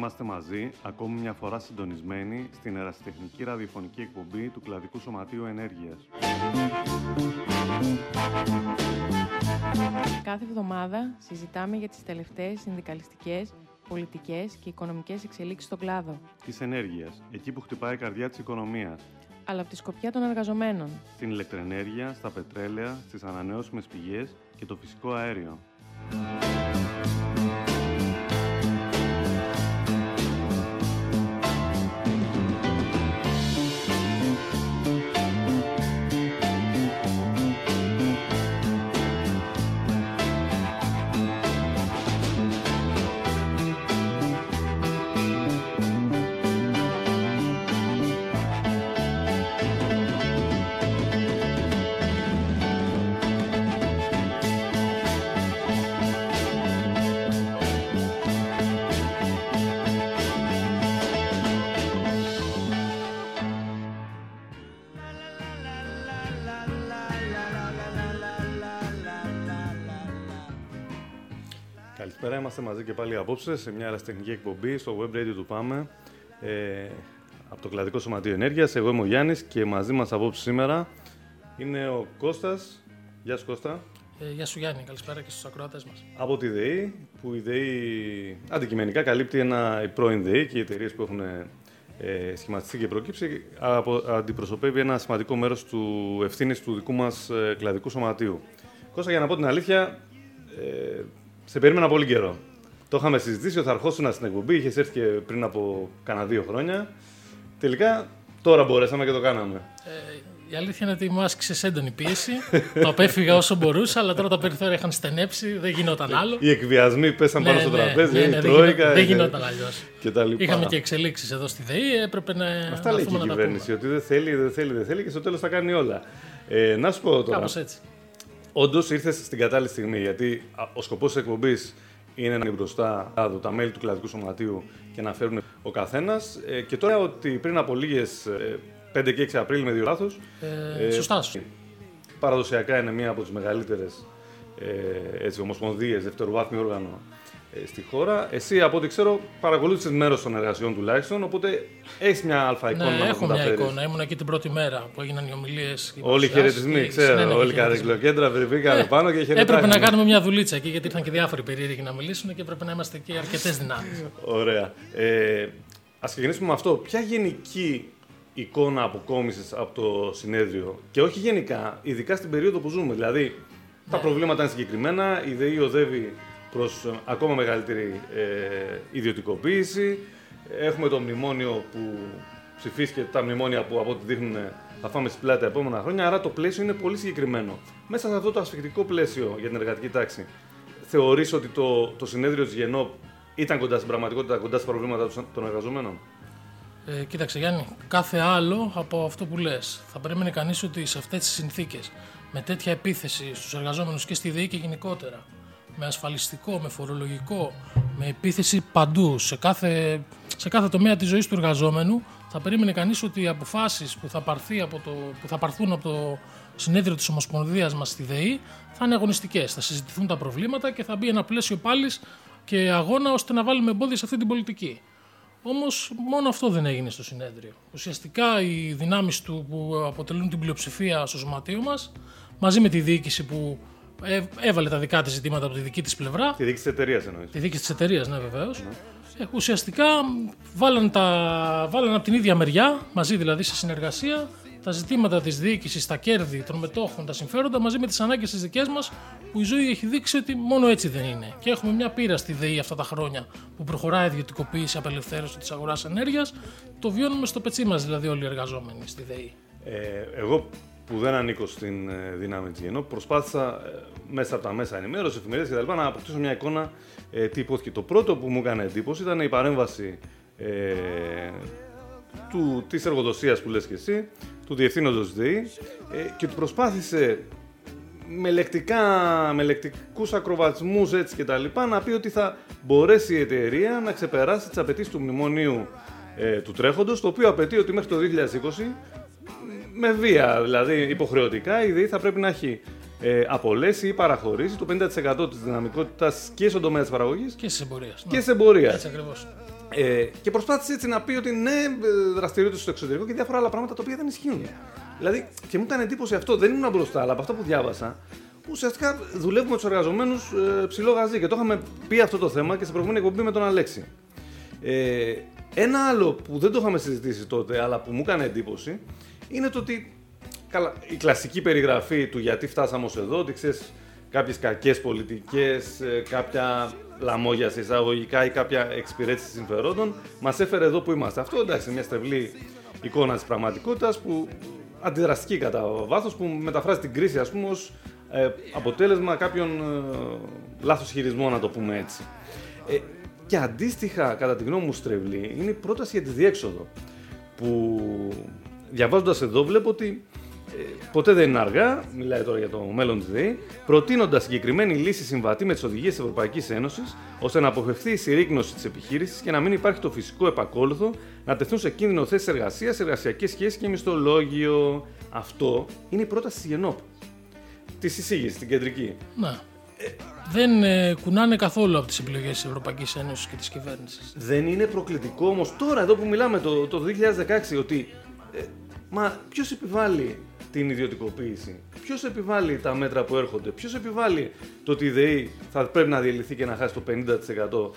είμαστε μαζί, ακόμη μια φορά συντονισμένοι στην ερασιτεχνική ραδιοφωνική εκπομπή του Κλαδικού Σωματείου Ενέργειας. Κάθε εβδομάδα συζητάμε για τις τελευταίες συνδικαλιστικές, πολιτικές και οικονομικές εξελίξεις στον κλάδο. Της ενέργειας, εκεί που χτυπάει η καρδιά της οικονομίας. Αλλά από τη σκοπιά των εργαζομένων. Στην ηλεκτροενέργεια, στα πετρέλαια, στις ανανεώσιμες πηγές και το φυσικό αέριο. Καλησπέρα, είμαστε μαζί και πάλι απόψε σε μια ερασιτεχνική εκπομπή στο web radio του ΠΑΜΕ από το Κλαδικό Σωματείο Ενέργειας. Εγώ είμαι ο Γιάννης και μαζί μας απόψε σήμερα είναι ο Κώστας. Γεια σου Κώστα. Γεια σου Γιάννη, καλησπέρα και στους ακροατές μας. Από τη ΔΕΗ, που η ΔΕΗ αντικειμενικά καλύπτει η πρώην ΔΕΗ και οι εταιρείες που έχουν σχηματιστεί και προκύψει, αντιπροσωπεύει ένα σημαντικό μέρος του ευθύνης του δικού μας Κλαδικού Σωματείου. Κώστα, για να πω την αλήθεια, σε περίμενα πολύ καιρό. Το είχαμε συζητήσει ότι θα ερχόσουν στην εκπομπή, είχες έρθει και πριν από κάνα 2 χρόνια. Τελικά, τώρα μπορέσαμε και το κάναμε. Η αλήθεια είναι ότι μου άσκησες έντονη πίεση. Το απέφυγα όσο μπορούσα, αλλά τώρα τα περιθώρια είχαν στενέψει, δεν γινόταν άλλο. Οι εκβιασμοί πέσαν πάνω στο τραπέζι, η Τρόικα. Δεν γινόταν αλλιώς. Είχαμε και εξελίξεις εδώ στη ΔΕΗ, έπρεπε να. Αυτά λέει και η κυβέρνηση, ότι δεν θέλει και στο τέλος θα κάνει όλα. Να σου πω τώρα. Κάπως έτσι. Όντως ήρθες στην κατάλληλη στιγμή, γιατί ο σκοπός της εκπομπής είναι να είναι μπροστά τα μέλη του Κλαδικού Σωματείου και να φέρουν ο καθένας. Και τώρα ότι πριν από λίγες 5 και 6 Απρίλη, με 2 λάθος. Σωστά. Παραδοσιακά είναι μία από τις μεγαλύτερες ομοσπονδίες, δευτεροβάθμιο όργανο στη χώρα. Εσύ, από ό,τι ξέρω, παρακολούθησες μέρος των εργασιών τουλάχιστον, οπότε έχεις μια αλφα εικόνα. Ναι, έχω μια εικόνα. Ήμουν εκεί την πρώτη μέρα που έγιναν οι ομιλίες. Όλοι οι χαιρετισμοί, ξέρω. Όλοι οι καρδικλοκέντρα βρήκανε πάνω και χαιρετάνε. Έπρεπε να κάνουμε μια δουλίτσα εκεί, γιατί ήρθαν και διάφοροι περίεργοι να μιλήσουν και έπρεπε να είμαστε εκεί αρκετές δυνάμεις. Ωραία. Ας ξεκινήσουμε με αυτό. Ποια γενική εικόνα αποκόμισες από το συνέδριο, και όχι γενικά, ειδικά στην περίοδο που ζούμε? Δηλαδή, τα προβλήματα είναι συγκεκριμένα, η ΔΕΗ οδεύει προς ακόμα μεγαλύτερη ιδιωτικοποίηση. Έχουμε το μνημόνιο που ψηφίστηκε, τα μνημόνια που από ό,τι δείχνουν θα φάμε στην πλάτη τα επόμενα χρόνια. Άρα το πλαίσιο είναι πολύ συγκεκριμένο. Μέσα σε αυτό το ασφικτικό πλαίσιο για την εργατική τάξη, θεωρείς ότι το συνέδριο της ΓΕΝΟΠ ήταν κοντά στην πραγματικότητα, κοντά στα προβλήματα των εργαζομένων? Κοίταξε Γιάννη, κάθε άλλο από αυτό που λες. Θα περίμενε κανείς ότι σε αυτές τις συνθήκες, με τέτοια επίθεση στους εργαζόμενους και στη ΔΕΗ και γενικότερα, με ασφαλιστικό, με φορολογικό, με επίθεση παντού, σε κάθε τομέα της ζωής του εργαζόμενου, θα περίμενε κανείς ότι οι αποφάσεις που θα πάρθουν από το συνέδριο της Ομοσπονδίας μας στη ΔΕΗ θα είναι αγωνιστικές. Θα συζητηθούν τα προβλήματα και θα μπει ένα πλαίσιο πάλης και αγώνα ώστε να βάλουμε εμπόδια σε αυτή την πολιτική. Όμως μόνο αυτό δεν έγινε στο συνέδριο. Ουσιαστικά οι δυνάμεις του που αποτελούν την πλειοψηφία στο σωματείο μας, μαζί με τη διοίκηση που έβαλε τα δικά της ζητήματα από τη δική της πλευρά. Τη διοίκηση της εταιρείας εννοείς? Τη διοίκηση της εταιρείας, ναι, βεβαίως. Ουσιαστικά βάλαν από την ίδια μεριά, μαζί δηλαδή σε συνεργασία, τα ζητήματα της διοίκησης, τα κέρδη των μετόχων, τα συμφέροντα, μαζί με τις ανάγκες τις δικές μας, που η ζωή έχει δείξει ότι μόνο έτσι δεν είναι. Και έχουμε μια πείρα στη ΔΕΗ αυτά τα χρόνια που προχωράει η ιδιωτικοποίηση, απελευθέρωση της αγοράς ενέργειας. Το βιώνουμε στο πετσί μας δηλαδή όλοι οι εργαζόμενοι στη ΔΕΗ. Εγώ που δεν ανήκω στην δύναμη της ΓΕΝΟΠ, προσπάθησα μέσα από τα μέσα ενημέρωση, εφημερίδες κτλ. Να αποκτήσω μια εικόνα τι υπόθηκε. Το πρώτο που μου έκανε εντύπωση ήταν η παρέμβαση της εργοδοσίας που λες και εσύ, του διευθύνοντος ΔΕΗ, και του προσπάθησε με λεκτικούς ακροβατισμούς έτσι και τα λοιπά να πει ότι θα μπορέσει η εταιρεία να ξεπεράσει τις απαιτήσεις του μνημονίου του τρέχοντος, το οποίο απαιτεί ότι μέχρι το 2020, με βία δηλαδή υποχρεωτικά, η ΔΕΗ θα πρέπει να έχει απολέσει ή παραχωρήσει το 50% της δυναμικότητας και στον τομέα της παραγωγής και της εμπορίας. Και της εμπορίας. Έτσι ακριβώς. Και προσπάθησε έτσι να πει ότι ναι, δραστηριότητες στο εξωτερικό και διάφορα άλλα πράγματα τα οποία δεν ισχύουν. Δηλαδή, και μου έκανε εντύπωση αυτό, δεν ήμουν μπροστά, αλλά από αυτό που διάβασα, ουσιαστικά δουλεύουμε τους εργαζομένους ψηλό γαζί. Και το είχαμε πει αυτό το θέμα και σε προηγούμενη εκπομπή με τον Αλέξη. Ένα άλλο που δεν το είχαμε συζητήσει τότε, αλλά που μου έκανε εντύπωση, είναι το ότι η κλασική περιγραφή του γιατί φτάσαμε ως εδώ, ότι ξέρεις, κάποιες κακές πολιτικές, κάποια λαμόγια σε εισαγωγικά ή κάποια εξυπηρέτηση συμφερόντων, μας έφερε εδώ που είμαστε. Αυτό εντάξει, είναι μια στρεβλή εικόνα της πραγματικότητας, που αντιδραστική κατά βάθος, που μεταφράζει την κρίση, ας πούμε, ως αποτέλεσμα κάποιων λάθος χειρισμών, να το πούμε έτσι. Και αντίστοιχα, κατά τη γνώμη μου, στρεβλή είναι η πρόταση για τη διέξοδο, που διαβάζοντας εδώ βλέπω ότι ποτέ δεν είναι αργά, μιλάει τώρα για το μέλλον της ΔΕΗ, προτείνοντας συγκεκριμένη λύση συμβατή με τις οδηγίες της Ευρωπαϊκής Ένωσης, ώστε να αποφευθεί η συρρίκνωση της επιχείρησης και να μην υπάρχει το φυσικό επακόλουθο, να τεθούν σε κίνδυνο θέσεις εργασίας, εργασιακές σχέσεις και μισθολόγιο. Αυτό είναι η πρόταση της ΓΕΝΟΠ, της εισήγησης, την κεντρική. Να. Δεν κουνάνε καθόλου από τις επιλογές της Ευρωπαϊκής Ένωσης και της κυβέρνησης. Δεν είναι προκλητικό όμως τώρα, εδώ που μιλάμε το 2016, ότι μα ποιος επιβάλλει την ιδιωτικοποίηση, ποιος επιβάλλει τα μέτρα που έρχονται, ποιος επιβάλλει το ότι η ΔΕΗ θα πρέπει να διαλυθεί και να χάσει το 50%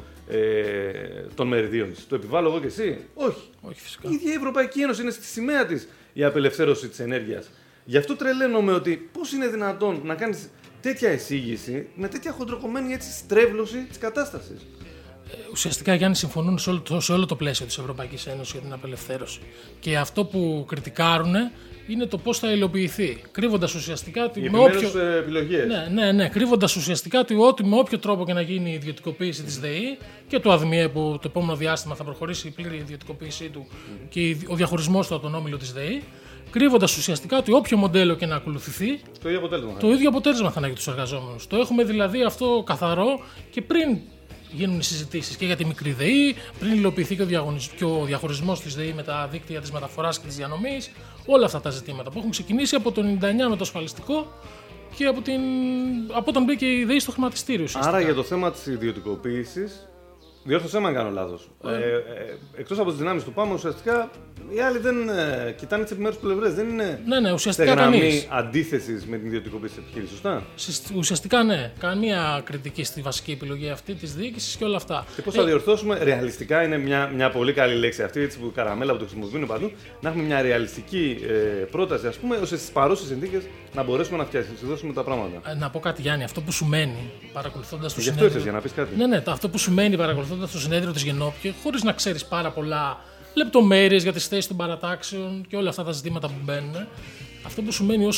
των μεριδίων της. Το επιβάλλω εγώ και εσύ? Όχι. Όχι, φυσικά. Η ίδια η Ευρωπαϊκή Ένωση είναι στη σημαία της η απελευθέρωση της ενέργειας. Γι' αυτό τρελαίνομαι ότι πώς είναι δυνατόν να κάνεις τέτοια εισήγηση με τέτοια χοντροκομμένη έτσι στρέβλωση της κατάστασης. Ουσιαστικά, Γιάννη, συμφωνούν σε όλο το πλαίσιο της Ευρωπαϊκής Ένωσης για την απελευθέρωση. Και αυτό που κριτικάρουν είναι το πώς θα υλοποιηθεί. Κρύβοντας ουσιαστικά ότι με επιλογές. Ναι, κρύβοντας ουσιαστικά ότι με όποιο τρόπο και να γίνει η ιδιωτικοποίηση της ΔΕΗ και του ΑΔΜΙΕ, που το επόμενο διάστημα θα προχωρήσει η πλήρη ιδιωτικοποίησή του και ο διαχωρισμός του από τον όμιλο της ΔΕΗ, κρύβοντας ουσιαστικά ότι όποιο μοντέλο και να ακολουθηθεί, το ίδιο αποτέλεσμα θα είναι για τους εργαζόμενους. Το έχουμε δηλαδή αυτό καθαρό και πριν γίνουν οι συζητήσεις και για τη μικρή ΔΕΗ, πριν υλοποιηθεί και ο διαχωρισμός της ΔΕΗ με τα δίκτυα της μεταφοράς και της διανομής, όλα αυτά τα ζητήματα που έχουν ξεκινήσει από το 1999 με το ασφαλιστικό και από όταν μπήκε η ΔΕΗ στο χρηματιστήριο. Άρα για το θέμα της ιδιωτικοποίησης, διόρθωσέ με αν κάνω λάθος. Εκτός από τις δυνάμεις του ΠΑΜ, ουσιαστικά οι άλλοι δεν κοιτάνε τις επιμέρους πλευρές. Δεν είναι ουσιαστικά σε γραμμή κανείς αντίθεσης με την ιδιωτικοποίηση της επιχείρησης, σωστά? Ουσιαστικά ναι. Καμία κριτική στη βασική επιλογή αυτή της διοίκησης και όλα αυτά. Και πώς θα διορθώσουμε, ρεαλιστικά είναι μια πολύ καλή λέξη αυτή, έτσι που καραμέλα που το χρησιμοποιούν παντού, να έχουμε μια ρεαλιστική πρόταση, ας πούμε, ώστε στις παρούσες συνθήκες να μπορέσουμε να φτιάξουμε τα πράγματα. Να πω κάτι, Γιάννη, αυτό που σου μένει παρακολουθώντας το συνέδριο. Γι' αυτό για να πεις κάτι. Ναι, αυτό που σου μένει παρακολουθώντας το συνέδριο της ΓΕΝΟΠ και χωρίς να ξέρεις πάρα πολλά λεπτομέρειες για τις θέσεις των παρατάξεων και όλα αυτά τα ζητήματα που μπαίνουν, αυτό που σου μένει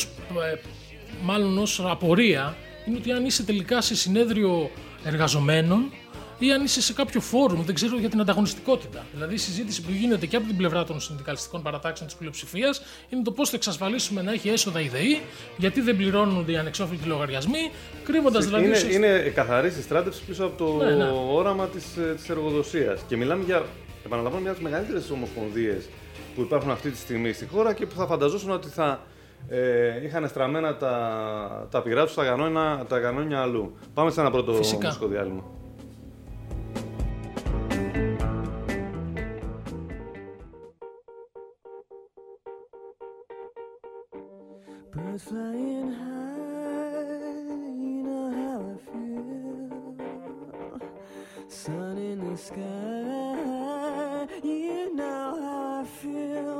μάλλον ως απορία είναι ότι αν είσαι τελικά σε συνέδριο εργαζομένων ή αν είσαι σε κάποιο φόρουμ, δεν ξέρω, για την ανταγωνιστικότητα. Δηλαδή η συζήτηση που γίνεται και από την πλευρά των συνδικαλιστικών παρατάξεων της πλειοψηφίας είναι το πώς θα εξασφαλίσουμε να έχει έσοδα η ΔΕΗ, γιατί δεν πληρώνονται οι ανεξόφλητοι λογαριασμοί, κρύβοντας δηλαδή. Είναι καθαρή συστράτευση πίσω από το όραμα της εργοδοσίας. Και μιλάμε για, επαναλαμβάνω, μια από τις μεγαλύτερες ομοσπονδίες που υπάρχουν αυτή τη στιγμή στη χώρα και που θα φανταζόσουν ότι θα είχαν στραμμένα τα πυρά τους τα κανόνια αλλού. Πάμε σε ένα πρώτο μουσικό διάλειμμα. Birds flying high, you know how I feel. Sun in the sky, you know how I feel.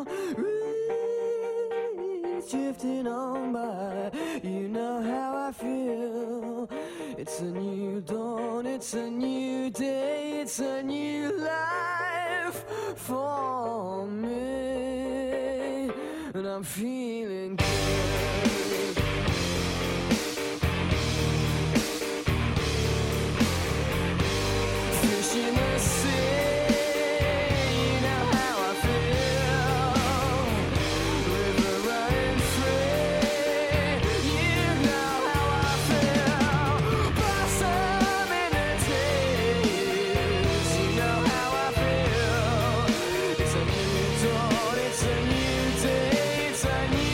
Breeze drifting on by, you know how I feel. It's a new dawn, it's a new day, it's a new life for me, and I'm feeling good. It's a new day, it's a new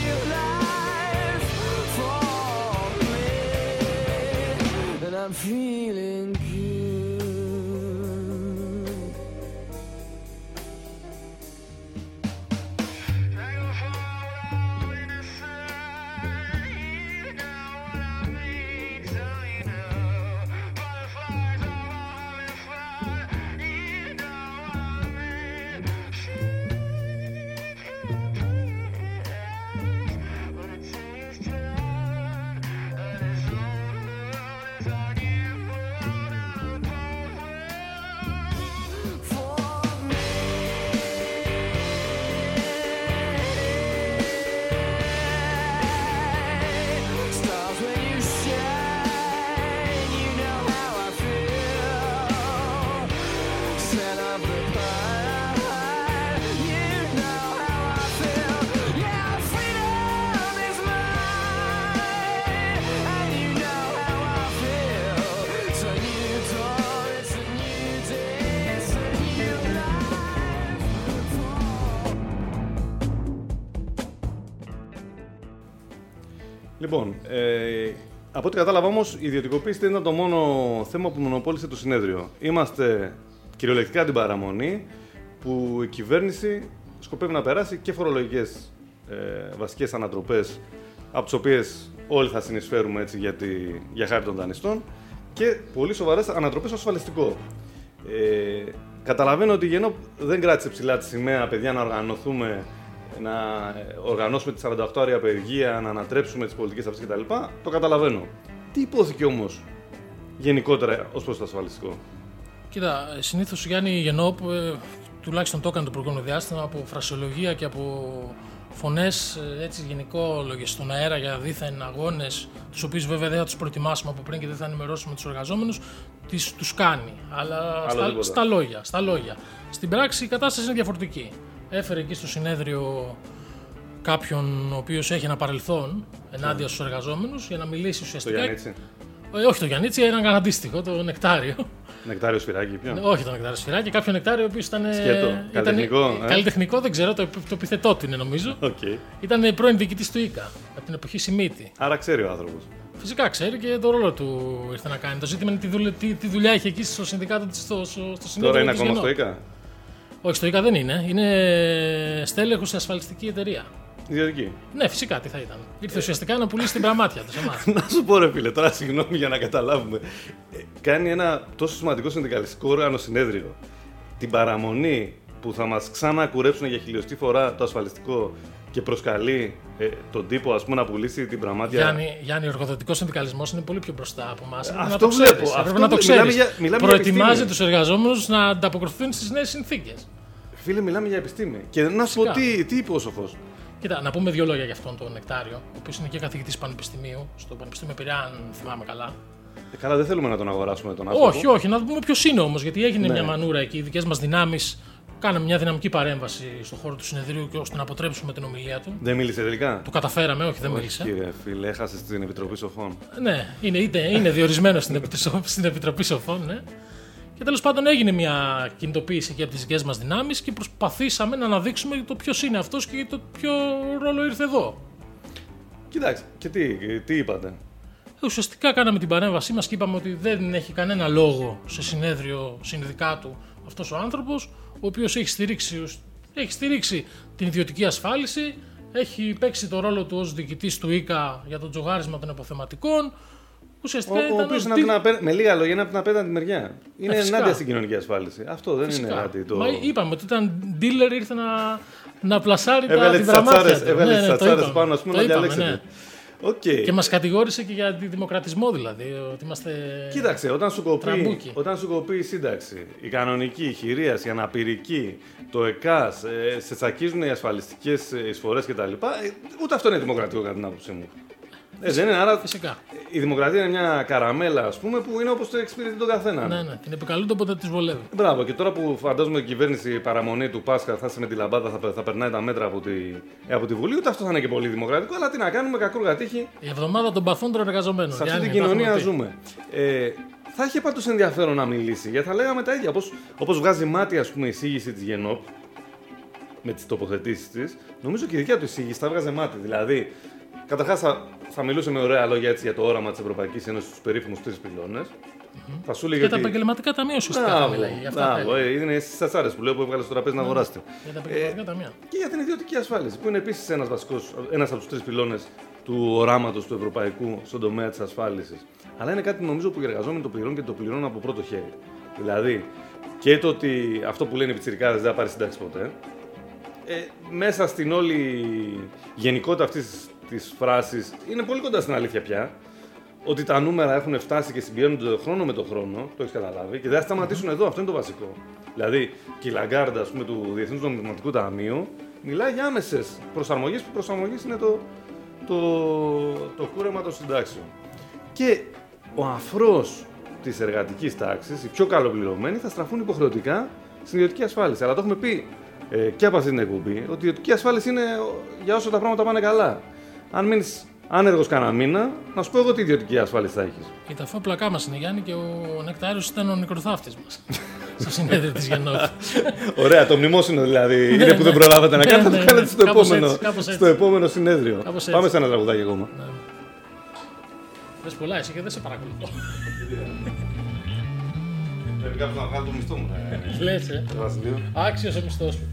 man of the pie. You know how I feel. Yeah, freedom is mine. And you know how I feel. It's a new dawn, it's a new day, it's a new life. Λοιπόν, από ό,τι κατάλαβα όμως, η ιδιωτικοποίηση δεν ήταν το μόνο θέμα που μονοπόλησε το συνέδριο. Είμαστε κυριολεκτικά την παραμονή που η κυβέρνηση σκοπεύει να περάσει και φορολογικές βασικές ανατροπές, από τις οποίες όλοι θα συνεισφέρουμε έτσι, για χάρη των δανειστών, και πολύ σοβαρές ανατροπές στο ασφαλιστικό. Καταλαβαίνω ότι η ΓΕΝΟΠ δεν κράτησε ψηλά τη σημαία, παιδιά, να οργανωθούμε, να οργανώσουμε τη 48ωρια απεργία, να ανατρέψουμε τις πολιτικές αυτές κτλ. Το καταλαβαίνω. Τι υπόθηκε όμως γενικότερα ως προς το ασφαλιστικό? Κοίτα, συνήθως Γιάννη, η ΓΕΝΟΠ τουλάχιστον το έκανε το προηγούμενο διάστημα από φρασιολογία και από φωνές γενικόλογες στον αέρα για δίθεν αγώνες, τους οποίους βέβαια δεν θα τους προετοιμάσουμε από πριν και δεν θα ενημερώσουμε τους εργαζόμενους, τους κάνει. Αλλά στα λόγια. Στην πράξη η κατάσταση είναι διαφορετική. Έφερε εκεί στο συνέδριο κάποιον ο οποίος έχει ένα παρελθόν ενάντια στους εργαζόμενους για να μιλήσει ουσιαστικά. Το Γιαννίτσι? Όχι το Γιαννίτσι, έναν αντίστοιχο, το Νεκτάριο. Νεκτάριο Σφυράκι, ποιο? Όχι το Νεκτάριο Σφυράκι, κάποιο Νεκτάριο ο οποίος ήταν. Καλλιτεχνικό. Καλλιτεχνικό, δεν ξέρω, το επιθετό του είναι νομίζω. Okay. Ήταν πρώην διοικητής του ΙΚΑ από την εποχή Σιμίτη. Άρα ξέρει ο άνθρωπος. Φυσικά ξέρει και το ρόλο του ήρθε να κάνει. Το ζήτημα είναι τι δουλειά έχει εκεί στο συνδικάτο της, στο συνέδριο. Τώρα είναι ακόμα στο ΙΚΑ? Όχι, στο ΙΚΑ δεν είναι. Είναι στέλεχος σε ασφαλιστική εταιρεία. Ιδιωτική. Ναι, φυσικά τι θα ήταν. Ήρθε ουσιαστικά να πουλήσει την πραμάτια του σε εμάς. Να σου πω, ρε φίλε, τώρα συγγνώμη για να καταλάβουμε. Κάνει ένα τόσο σημαντικό συνδικαλιστικό όργανο συνέδριο την παραμονή που θα μας ξανακουρέψουν για χιλιοστή φορά το ασφαλιστικό και προσκαλεί τον τύπο, ας πούμε, να πουλήσει την πραμάτια. Γιάννη, ο εργοδοτικός συνδικαλισμός είναι πολύ πιο μπροστά από εμάς. Αυτό βλέπω. Πρέπει να το ξέρεις. Προετοιμάζει τους εργαζόμενους να ανταποκριθούν στις νέες συνθήκες. Φίλε, μιλάμε για επιστήμη. Και να σου πω τι είπε ο σοφός. Κοίτα, να πούμε δύο λόγια για αυτόν τον Νεκτάριο, ο οποίος είναι και καθηγητής πανεπιστημίου, στο Πανεπιστήμιο Πειραιά, αν θυμάμαι καλά. Καλά, δεν θέλουμε να τον αγοράσουμε τον άνθρωπο. Όχι, να πούμε ποιος είναι όμως, γιατί έγινε μια μανούρα εκεί. Οι δικές μας δυνάμεις κάναμε μια δυναμική παρέμβαση στον χώρο του συνεδρίου και ώστε να αποτρέψουμε την ομιλία του. Δεν μίλησε τελικά? Το καταφέραμε, όχι, δεν μίλησε. Κύριε φίλε, έχασε στην Επιτροπή Σοφών. Ναι, είναι διορισμένο στην Επιτροπή Σοφών, ναι. Και τέλος πάντων έγινε μια κινητοποίηση και από τις δικές μας δυνάμεις και προσπαθήσαμε να αναδείξουμε το ποιος είναι αυτός και το ποιο ρόλο ήρθε εδώ. Κοιτάξτε, και τι είπατε? Ουσιαστικά κάναμε την παρέμβασή μας και είπαμε ότι δεν έχει κανένα λόγο σε συνέδριο συνδικάτου αυτός ο άνθρωπος, ο οποίος έχει στηρίξει την ιδιωτική ασφάλιση, έχει παίξει το ρόλο του ως διοικητής του ΙΚΑ για το τζογάρισμα των αποθεματικών. Ο οποίος με λίγα λόγια είναι από την απέναντι μεριά. Είναι ενάντια στην κοινωνική ασφάλιση. Αυτό δεν είναι κάτι το. Μα είπαμε ότι ήταν dealer, ήρθε να πλασάρει τα δραμάτια. Έβαλε τις τσατσάρες πάνω, ας πούμε, να διαλέξετε. Okay. Και μας κατηγόρησε και για αντιδημοκρατισμό, δηλαδή. Ότι είμαστε. Κοίταξε, όταν σου κοπεί η σύνταξη, η κανονική, η χειρίαση, η αναπηρική, το ΕΚΑΣ, σε τσακίζουν οι ασφαλιστικές εισφορές κτλ. Ούτε αυτό είναι δημοκρατικό κατά την άποψή μου. Δεν είναι, άρα φυσικά. Η δημοκρατία είναι μια καραμέλα, ας πούμε, που είναι όπως το εξυπηρετεί τον καθένα. Ναι, την επικαλούνται όποτε της βολεύει. Μπράβο, και τώρα που φαντάζομαι η κυβέρνηση παραμονή του Πάσχα θα είσαι με τη λαμπάδα, θα περνάει τα μέτρα από τη Βουλή, ούτε αυτό θα είναι και πολύ δημοκρατικό, αλλά τι να κάνουμε, κακούργα τύχη. Η εβδομάδα των παθών των εργαζομένων. Σε αυτή την κοινωνία ζούμε. Θα είχε πάντως ενδιαφέρον να μιλήσει, γιατί θα λέγαμε τα ίδια. Όπως βγάζει μάτι, ας πούμε, η εισήγηση της ΓΕΝΟΠ με τις τοποθετήσεις της, νομίζω και η δικιά του εισήγηση θα βγάζει μάτι. Δηλαδή, καταρχάς θα μιλούσε με ωραία λόγια έτσι για το όραμα της Ευρωπαϊκής Ένωσης στους περίφημους 3 πυλώνες. Θα σου λέγε για τα επαγγελματικά ταμεία ουσιαστικά θα μιλάει. Είναι στις τσατσάρες που λέω που έβγαλε στο τραπέζι να αγοράσετε. Για τα επαγγελματικά ταμεία. Και για την ιδιωτική ασφάλιση, που είναι επίσης ένας από τους 3 πυλώνες του οράματος του ευρωπαϊκού στον τομέα της ασφάλισης. Αλλά είναι κάτι νομίζω που οι εργαζόμενοι το πληρώνουν και το πληρώνουν από πρώτο χέρι. Δηλαδή, και το ότι αυτό που λένε οι πιτσιρικάδες δεν θα πάρει σύνταξη ποτέ. Μέσα στην όλη γενικότητα αυτής της φράσης είναι πολύ κοντά στην αλήθεια πια. Ότι τα νούμερα έχουν φτάσει και συμπιένονται χρόνο με το χρόνο, το έχεις καταλάβει, και δεν θα σταματήσουν εδώ. Αυτό είναι το βασικό. Δηλαδή, και η Λαγκάρντα, ας πούμε, του Διεθνούς Νομισματικού Ταμείου μιλάει για άμεσες προσαρμογές, που προσαρμογές είναι το κούρεμα των συντάξεων. Και ο αφρός της εργατικής τάξης, οι πιο καλοπληρωμένοι, θα στραφούν υποχρεωτικά στην ιδιωτική ασφάλιση. Αλλά το έχουμε πει και από αυτή την εκπομπή ότι η ιδιωτική ασφάλιση είναι για όσο τα πράγματα πάνε καλά. Αν μείνεις άνεργος κανένα μήνα, να σου πω εγώ τι ιδιωτική ασφάλιση θα έχεις. Και τα πλακά μας είναι, Γιάννη, και ο Νεκτάριος ήταν ο νεκροθάφτης μας στο συνέδριο της Γεννόφης. Ωραία, το μνημόσυνο δηλαδή είναι που δεν προλάβατε να κάνετε, το κάνετε στο επόμενο συνέδριο. Πάμε σε ένα τραγουδάκι ακόμα. Δες πολλά εσύ και δεν σε παρακολουθώ. Πρέπει κάποιος να βγάλει το μισθό μου. Λες, άξιος ο μισθός σου.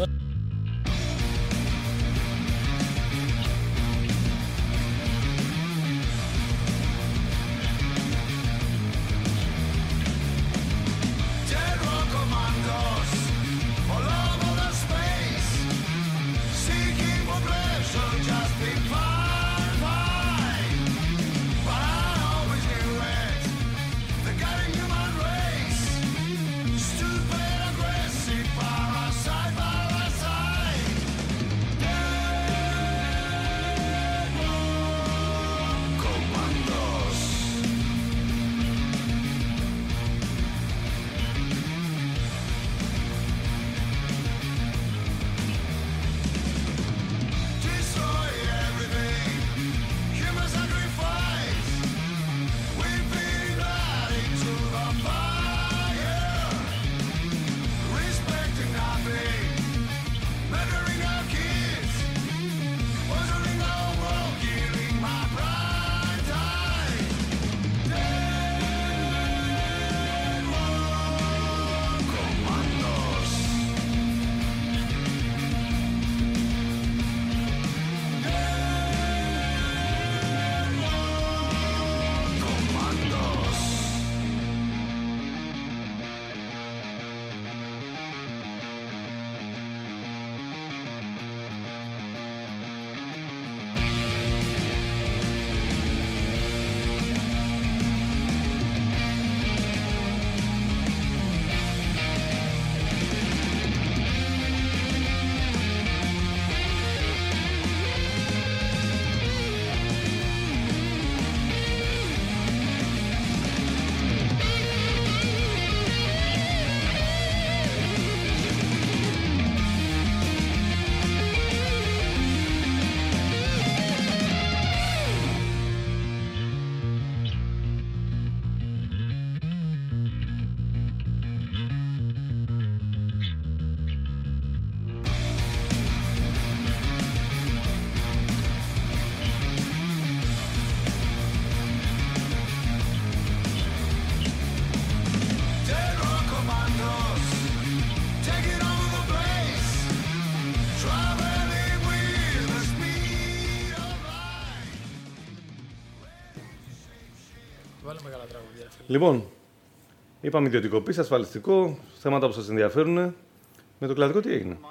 Λοιπόν, είπαμε ιδιωτικοποίηση, ασφαλιστικό, θέματα που σας ενδιαφέρουν. Με το κλαδικό τι έγινε?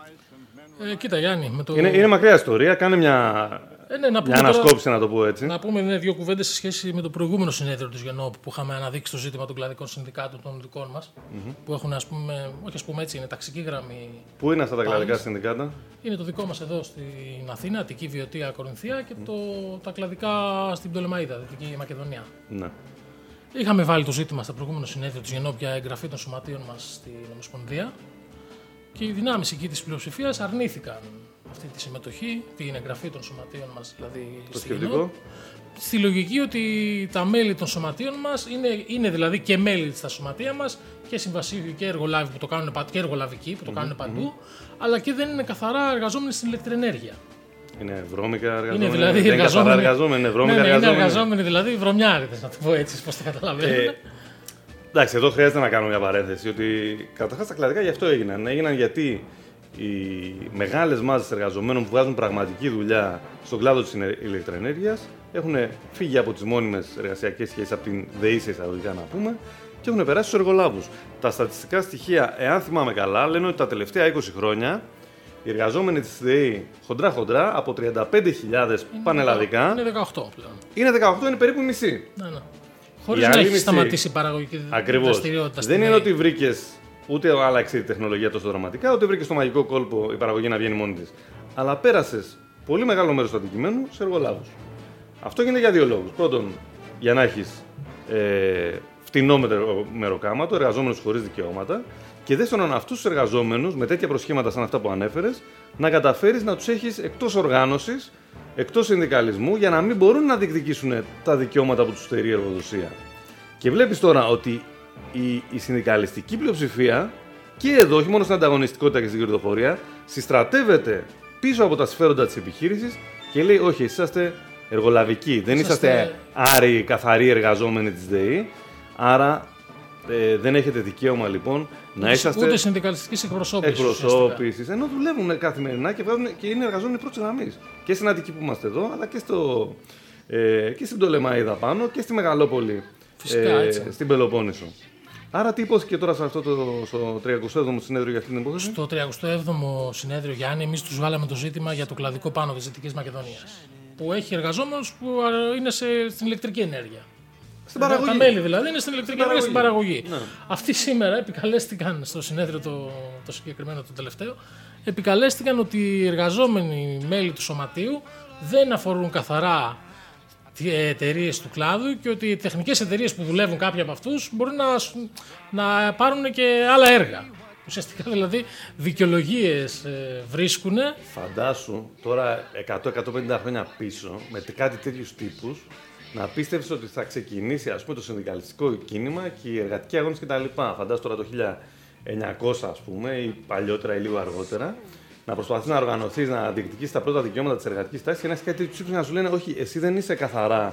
Κοίτα Γιάννη, με το... είναι μακριά ιστορία, κάνε μια ανασκόπηση, να το πω έτσι. Να πούμε δύο κουβέντες σε σχέση με το προηγούμενο συνέδριο της Γενόπου που είχαμε αναδείξει το ζήτημα των κλαδικών συνδικάτων των δικών μας, που έχουν, ας πούμε, όχι ας πούμε έτσι, είναι ταξική γραμμή. Πού είναι αυτά τα κλαδικά συνδικάτα? Είναι το δικό μας εδώ στην Αθήνα, Αττική, Βιωτία, Κορινθία, και τα κλαδικά στην Πτολεμαΐδα, Δυτική Μακεδονία. Ναι. Είχαμε βάλει το ζήτημα στο προηγούμενο συνέδριο της Γενόπου για εγγραφή των σωματείων μας στην Ομοσπονδία και οι δυνάμεις εκεί της πλειοψηφίας αρνήθηκαν αυτή τη συμμετοχή, την εγγραφή των σωματείων μας, δηλαδή το σκεπτικό. Στη λογική ότι τα μέλη των σωματείων μας είναι δηλαδή και μέλη στα σωματεία μας και συμβασίοι και εργολάβοι που το κάνουν, και εργολαβικοί που το κάνουν παντού, αλλά και δεν είναι καθαρά εργαζόμενοι στην ηλεκτροενέργεια. Είναι βρώμικα εργαζόμενοι. Είναι δηλαδή είναι βρώμικα εργαζόμενοι. Είναι εργαζόμενοι δηλαδή βρωμιάριδες, να το πω έτσι, πώς τα καταλαβαίνετε. Εντάξει, εδώ χρειάζεται να κάνω μια παρένθεση, ότι καταρχάς τα κλαδικά γι' αυτό έγιναν. Έγιναν γιατί οι μεγάλες μάζες εργαζομένων που βγάζουν πραγματική δουλειά στον κλάδο της ηλεκτροενέργειας έχουν φύγει από τις μόνιμες εργασιακές σχέσεις, από την ΔΕΗ σε εισαγωγικά να πούμε, και έχουν περάσει στους εργολάβους. Τα στατιστικά στοιχεία, εάν θυμάμαι καλά, λένε ότι τα τελευταία 20 χρόνια οι εργαζόμενοι της ΔΕΗ χοντρά-χοντρά από 35.000 πανελλαδικά. Είναι 18 πλέον. Είναι 18, είναι περίπου μισή. Ναι. Χωρίς να έχει σταματήσει η παραγωγική δραστηριότητα. Δεν είναι ότι βρήκες, ούτε άλλαξε η τεχνολογία τόσο δραματικά, ούτε βρήκες το μαγικό κόλπο η παραγωγή να βγαίνει μόνη της. Αλλά πέρασες πολύ μεγάλο μέρος του αντικειμένου σε εργολάβους. Αυτό γίνεται για δύο λόγους. Πρώτον, για να έχεις φτηνό μεροκάματο, εργαζόμενους χωρίς δικαιώματα. Και δεύτερον, αυτούς τους εργαζόμενους με τέτοια προσχήματα σαν αυτά που ανέφερες, να καταφέρεις να τους έχεις εκτός οργάνωσης, εκτός συνδικαλισμού, για να μην μπορούν να διεκδικήσουν τα δικαιώματα που τους στερεί η εργοδοσία. Και βλέπεις τώρα ότι η συνδικαλιστική πλειοψηφία και εδώ, όχι μόνο στην ανταγωνιστικότητα και στην κερδοφορία, συστρατεύεται πίσω από τα συμφέροντα της επιχείρησης και λέει: όχι, εσείς είσαστε εργολαβικοί, δεν είσαστε άρρη, καθαροί εργαζόμενοι της ΔΕΗ. Άρα δεν έχετε δικαίωμα λοιπόν να είσαστε. Ούτε συνδικαλιστικής εκπροσώπησης. Ενώ δουλεύουν καθημερινά και είναι εργαζόμενοι πρώτης γραμμής. Και στην Αττική που είμαστε εδώ, αλλά και στην Πτολεμαΐδα πάνω και στη Μεγαλόπολη. Φυσικά, στην Πελοπόννησο. Άρα, τι υπόθηκε τώρα σε αυτό στο 37ο συνέδριο για αυτή την υπόθεση? Στο 37ο συνέδριο, Γιάννη, εμείς τους βάλαμε το ζήτημα για το κλαδικό πάνω της Δυτικής Μακεδονίας. Που έχει εργαζόμενους που είναι στην ηλεκτρική ενέργεια. Στην παραγωγή. Τα μέλη δηλαδή είναι στην ηλεκτρική ενέργεια, στην παραγωγή. Ναι. Αυτοί σήμερα επικαλέστηκαν στο συνέδριο το συγκεκριμένο το τελευταίο, επικαλέστηκαν ότι οι εργαζόμενοι μέλη του σωματείου δεν αφορούν καθαρά εταιρείες του κλάδου και ότι οι τεχνικές εταιρείες που δουλεύουν κάποιοι από αυτούς μπορούν να πάρουν και άλλα έργα. Ουσιαστικά δηλαδή δικαιολογίες βρίσκουν. Φαντάσου τώρα 100-150 χρόνια πίσω με κάτι τέτοιους τύπους να πίστευσες ότι θα ξεκινήσει ας πούμε το συνδικαλιστικό κίνημα και οι εργατικοί αγώνες κτλ. Φαντάσου τώρα το 1900 ας πούμε ή παλιότερα ή λίγο αργότερα να προσπαθείς να οργανωθείς, να διεκδικήσεις τα πρώτα δικαιώματα της εργατικής τάξης και να έχεις κάτι τέτοιους τύπους να σου λένε όχι, εσύ δεν είσαι καθαρά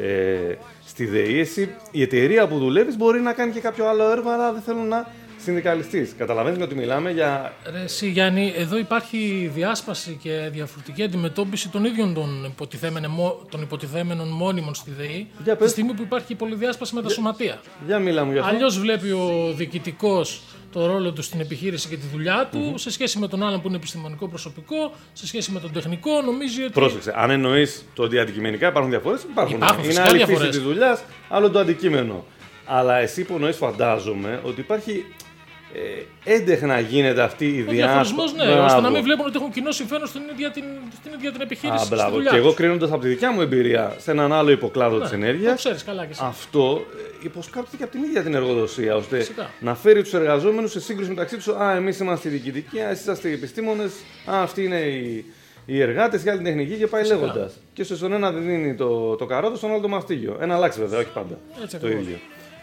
στη ΔΕΗ, εσύ η εταιρεία που δουλεύεις μπορεί να κάνει και κάποιο άλλο έργο, αλλά δεν θέλουν να συνδικαλιστείς. Καταλαβαίνεις ότι μιλάμε για. Εσύ Γιάννη, εδώ υπάρχει διάσπαση και διαφορετική αντιμετώπιση των ίδιων των υποτιθέμενων μόνιμων στη ΔΕΗ, τη στιγμή που υπάρχει η πολυδιάσπαση με τα σωματεία. Για μιλάμε για αυτό. Αλλιώς βλέπει ο διοικητικός το ρόλο του στην επιχείρηση και τη δουλειά του, σε σχέση με τον άλλον που είναι επιστημονικό προσωπικό, σε σχέση με τον τεχνικό, νομίζει ότι. Πρόσεξε, αν εννοείς το ότι αντικειμενικά υπάρχουν διαφορές, υπάρχουν. Είναι άλλη φύση της δουλειάς, άλλο το αντικείμενο. Αλλά εσύ που εννοείς, φαντάζομαι ότι υπάρχει έντεχνα γίνεται αυτή η διάσπαση. Ο διαφορισμός, ναι, ώστε να μην βλέπουν ότι έχουν κοινό συμφέρον στην ίδια την επιχείρηση. Στη δουλειά και εγώ κρίνοντας από τη δικιά μου εμπειρία σε έναν άλλο υποκλάδο της ενέργειας, το ξέρεις καλά και εσύ. Αυτό υποσκάπτει και από την ίδια την εργοδοσία, ώστε να φέρει τους εργαζόμενους σε σύγκρουση μεταξύ τους. Εμείς είμαστε οι διοικητικοί, εσείς είσαστε οι επιστήμονες, αυτοί είναι οι εργάτες, οι άλλοι τεχνικοί και πάει λέγοντας. Και στον ένα δεν δίνει το καρότο, στον άλλο το μαστίγιο. Ένα αλλάξει βέβαια, όχι πάντα το ίδιο.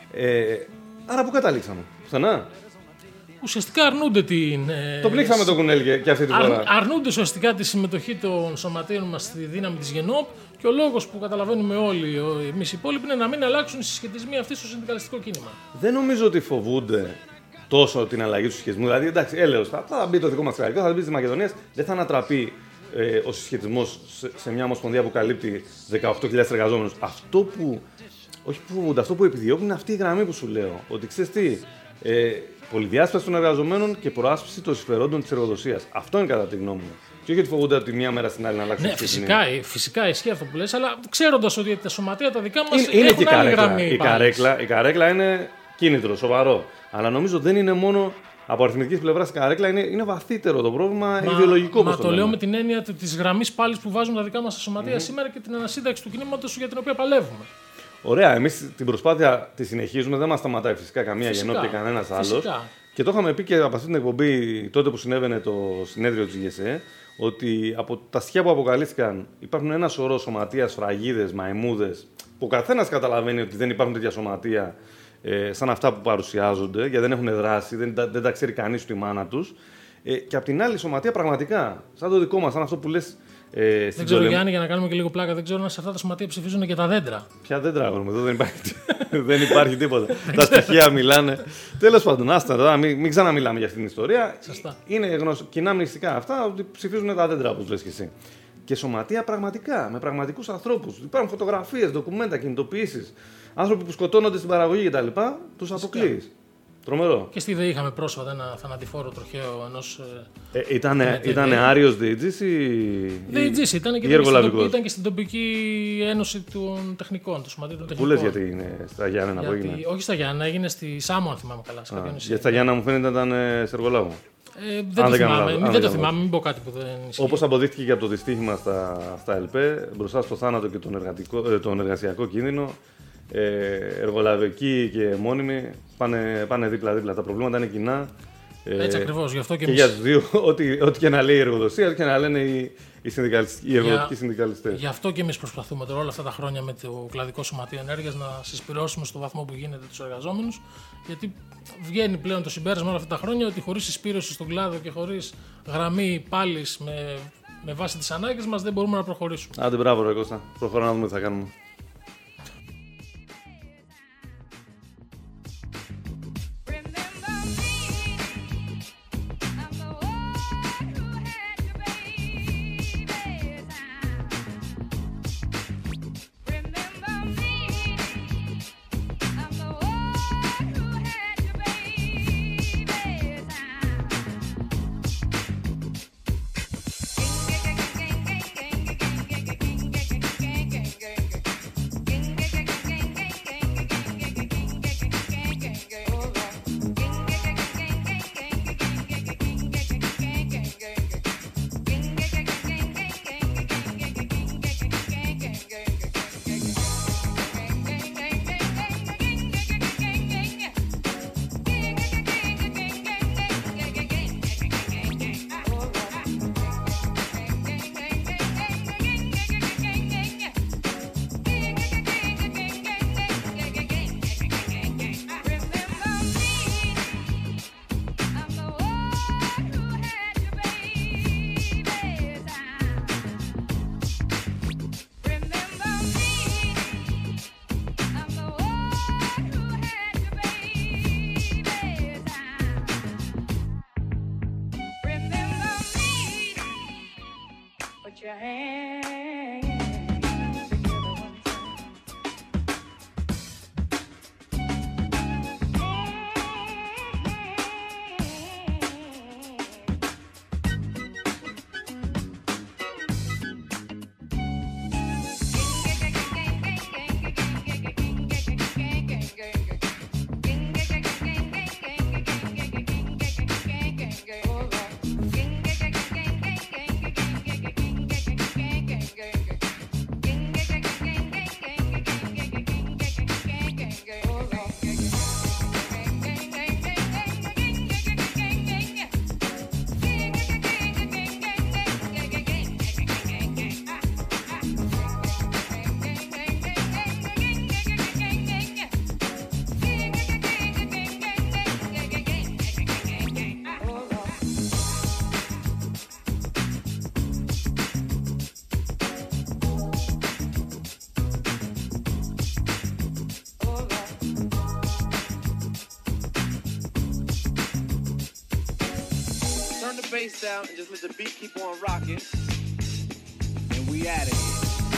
Άρα πού καταλήξαμε, πουθενά? Ουσιαστικά αρνούνται την. Το πλήξαμε το κουνέλι και αυτή τη φορά. Αρνούνται ουσιαστικά τη συμμετοχή των σωματείων μας στη δύναμη της ΓΕΝΟΠ και ο λόγος που καταλαβαίνουμε όλοι εμείς οι υπόλοιποι είναι να μην αλλάξουν οι συσχετισμοί αυτοί στο συνδικαλιστικό κίνημα. Δεν νομίζω ότι φοβούνται τόσο την αλλαγή του συσχετισμού. Δηλαδή, εντάξει, έλεος, θα μπει το δικό μας κρατικό, θα μπει τη Μακεδονία, δεν θα ανατραπεί ο συσχετισμός σε μια ομοσπονδία που καλύπτει 18.000 εργαζόμενους. Αυτό που. Όχι που φοβούνται, αυτό που επιδιώκουν είναι αυτή η γραμμή που σου λέω. Ότι ξέρεις τι. Πολυδιάσπαση των εργαζομένων και προάσπιση των συμφερόντων της εργοδοσίας. Αυτό είναι κατά τη γνώμη μου. Και όχι ότι φοβούνται από τη μία μέρα στην άλλη να αλλάξουν. Ναι, φυσικά ισχύει αυτό που λες, αλλά ξέροντας ότι τα σωματεία τα δικά μας είναι έχουν και άλλη γραμμή. Η καρέκλα είναι κίνητρο, σοβαρό. Αλλά νομίζω δεν είναι μόνο από αριθμητικής πλευράς η καρέκλα, είναι βαθύτερο το πρόβλημα, ιδεολογικό. Μα το λέω με την έννοια της γραμμής πάλης που βάζουν τα δικά μας σωματεία σήμερα και την ανασύνταξη του κινήματος για την οποία παλεύουμε. Ωραία, εμείς την προσπάθεια τη συνεχίζουμε, δεν μας σταματάει φυσικά καμία ΓΕΝΟΠ και κανένας άλλος. Και το είχαμε πει και από αυτή την εκπομπή τότε που συνέβαινε το συνέδριο της ΓΕΣΕ, ότι από τα στοιχεία που αποκαλύφθηκαν υπάρχουν ένα σωρό σωματεία, σφραγίδες, μαϊμούδες, που ο καθένας καταλαβαίνει ότι δεν υπάρχουν τέτοια σωματεία σαν αυτά που παρουσιάζονται, γιατί δεν έχουν δράσει, δεν τα ξέρει κανείς του η μάνα τους. Και απ' την άλλη σωματεία πραγματικά, σαν το δικό μας, σαν αυτό που λες. Δεν ξέρω, Γιάννη, για να κάνουμε και λίγο πλάκα, δεν ξέρω αν σε αυτά τα σωματεία ψηφίζουν και τα δέντρα. Ποια δέντρα, αγόρι μου, εδώ δεν υπάρχει τίποτα. Τα στοιχεία μιλάνε. Τέλος πάντων, άστα τώρα, μην ξαναμιλάμε για αυτή την ιστορία. Σωστά. Είναι κοινά μυστικά αυτά ότι ψηφίζουν τα δέντρα, όπως λες και εσύ. Και σωματεία πραγματικά, με πραγματικούς ανθρώπους. Υπάρχουν φωτογραφίες, ντοκουμέντα, κινητοποιήσεις. Άνθρωποι που σκοτώνονται στην παραγωγή κτλ. Τους αποκλείεις. Τρομερό. Και στη ΔΕΗ είχαμε πρόσφατα ένα θανατηφόρο τροχαίο ενός. Ήταν Άριος Διετζής ή. Διετζής ήταν και στην τοπική ένωση των τεχνικών, του Σωματείου των Τεχνικών. Πού λες γιατί είναι στα Γιάννενα που έγινε? Όχι στα Γιάννενα, έγινε στη Σάμο, αν θυμάμαι καλά. Γιατί στα Γιάννενα μου φαίνεται ήταν σε εργολάβο. Δεν το θυμάμαι, μην πω κάτι που δεν ισχύει. Όπως αποδείχθηκε και από το δυστύχημα στα ΕΛΠΕ, μπροστά στο θάνατο και τον εργασιακό κίνδυνο. Εργολαβικοί και μόνιμοι πάνε δίπλα-δίπλα. Τα προβλήματα είναι κοινά Έτσι ακριβώς. Γι' αυτό και για τους δύο, ό,τι και να λέει η εργοδοσία, ό,τι και να λένε οι εργοδοτικοί συνδικαλιστές. Γι' αυτό και εμείς προσπαθούμε τώρα όλα αυτά τα χρόνια με το Κλαδικό Σωματείο Ενέργειας να συσπυρώσουμε στο βαθμό που γίνεται τους εργαζόμενους. Γιατί βγαίνει πλέον το συμπέρασμα όλα αυτά τα χρόνια ότι χωρίς συσπήρωση στον κλάδο και χωρίς γραμμή πάλης με βάση τις ανάγκες μας δεν μπορούμε να προχωρήσουμε. Άντε, μπράβο, ρε Κώστα. Προχωράμε να δούμε τι θα κάνουμε. bass down and just let the beat keep on rocking. And we at it.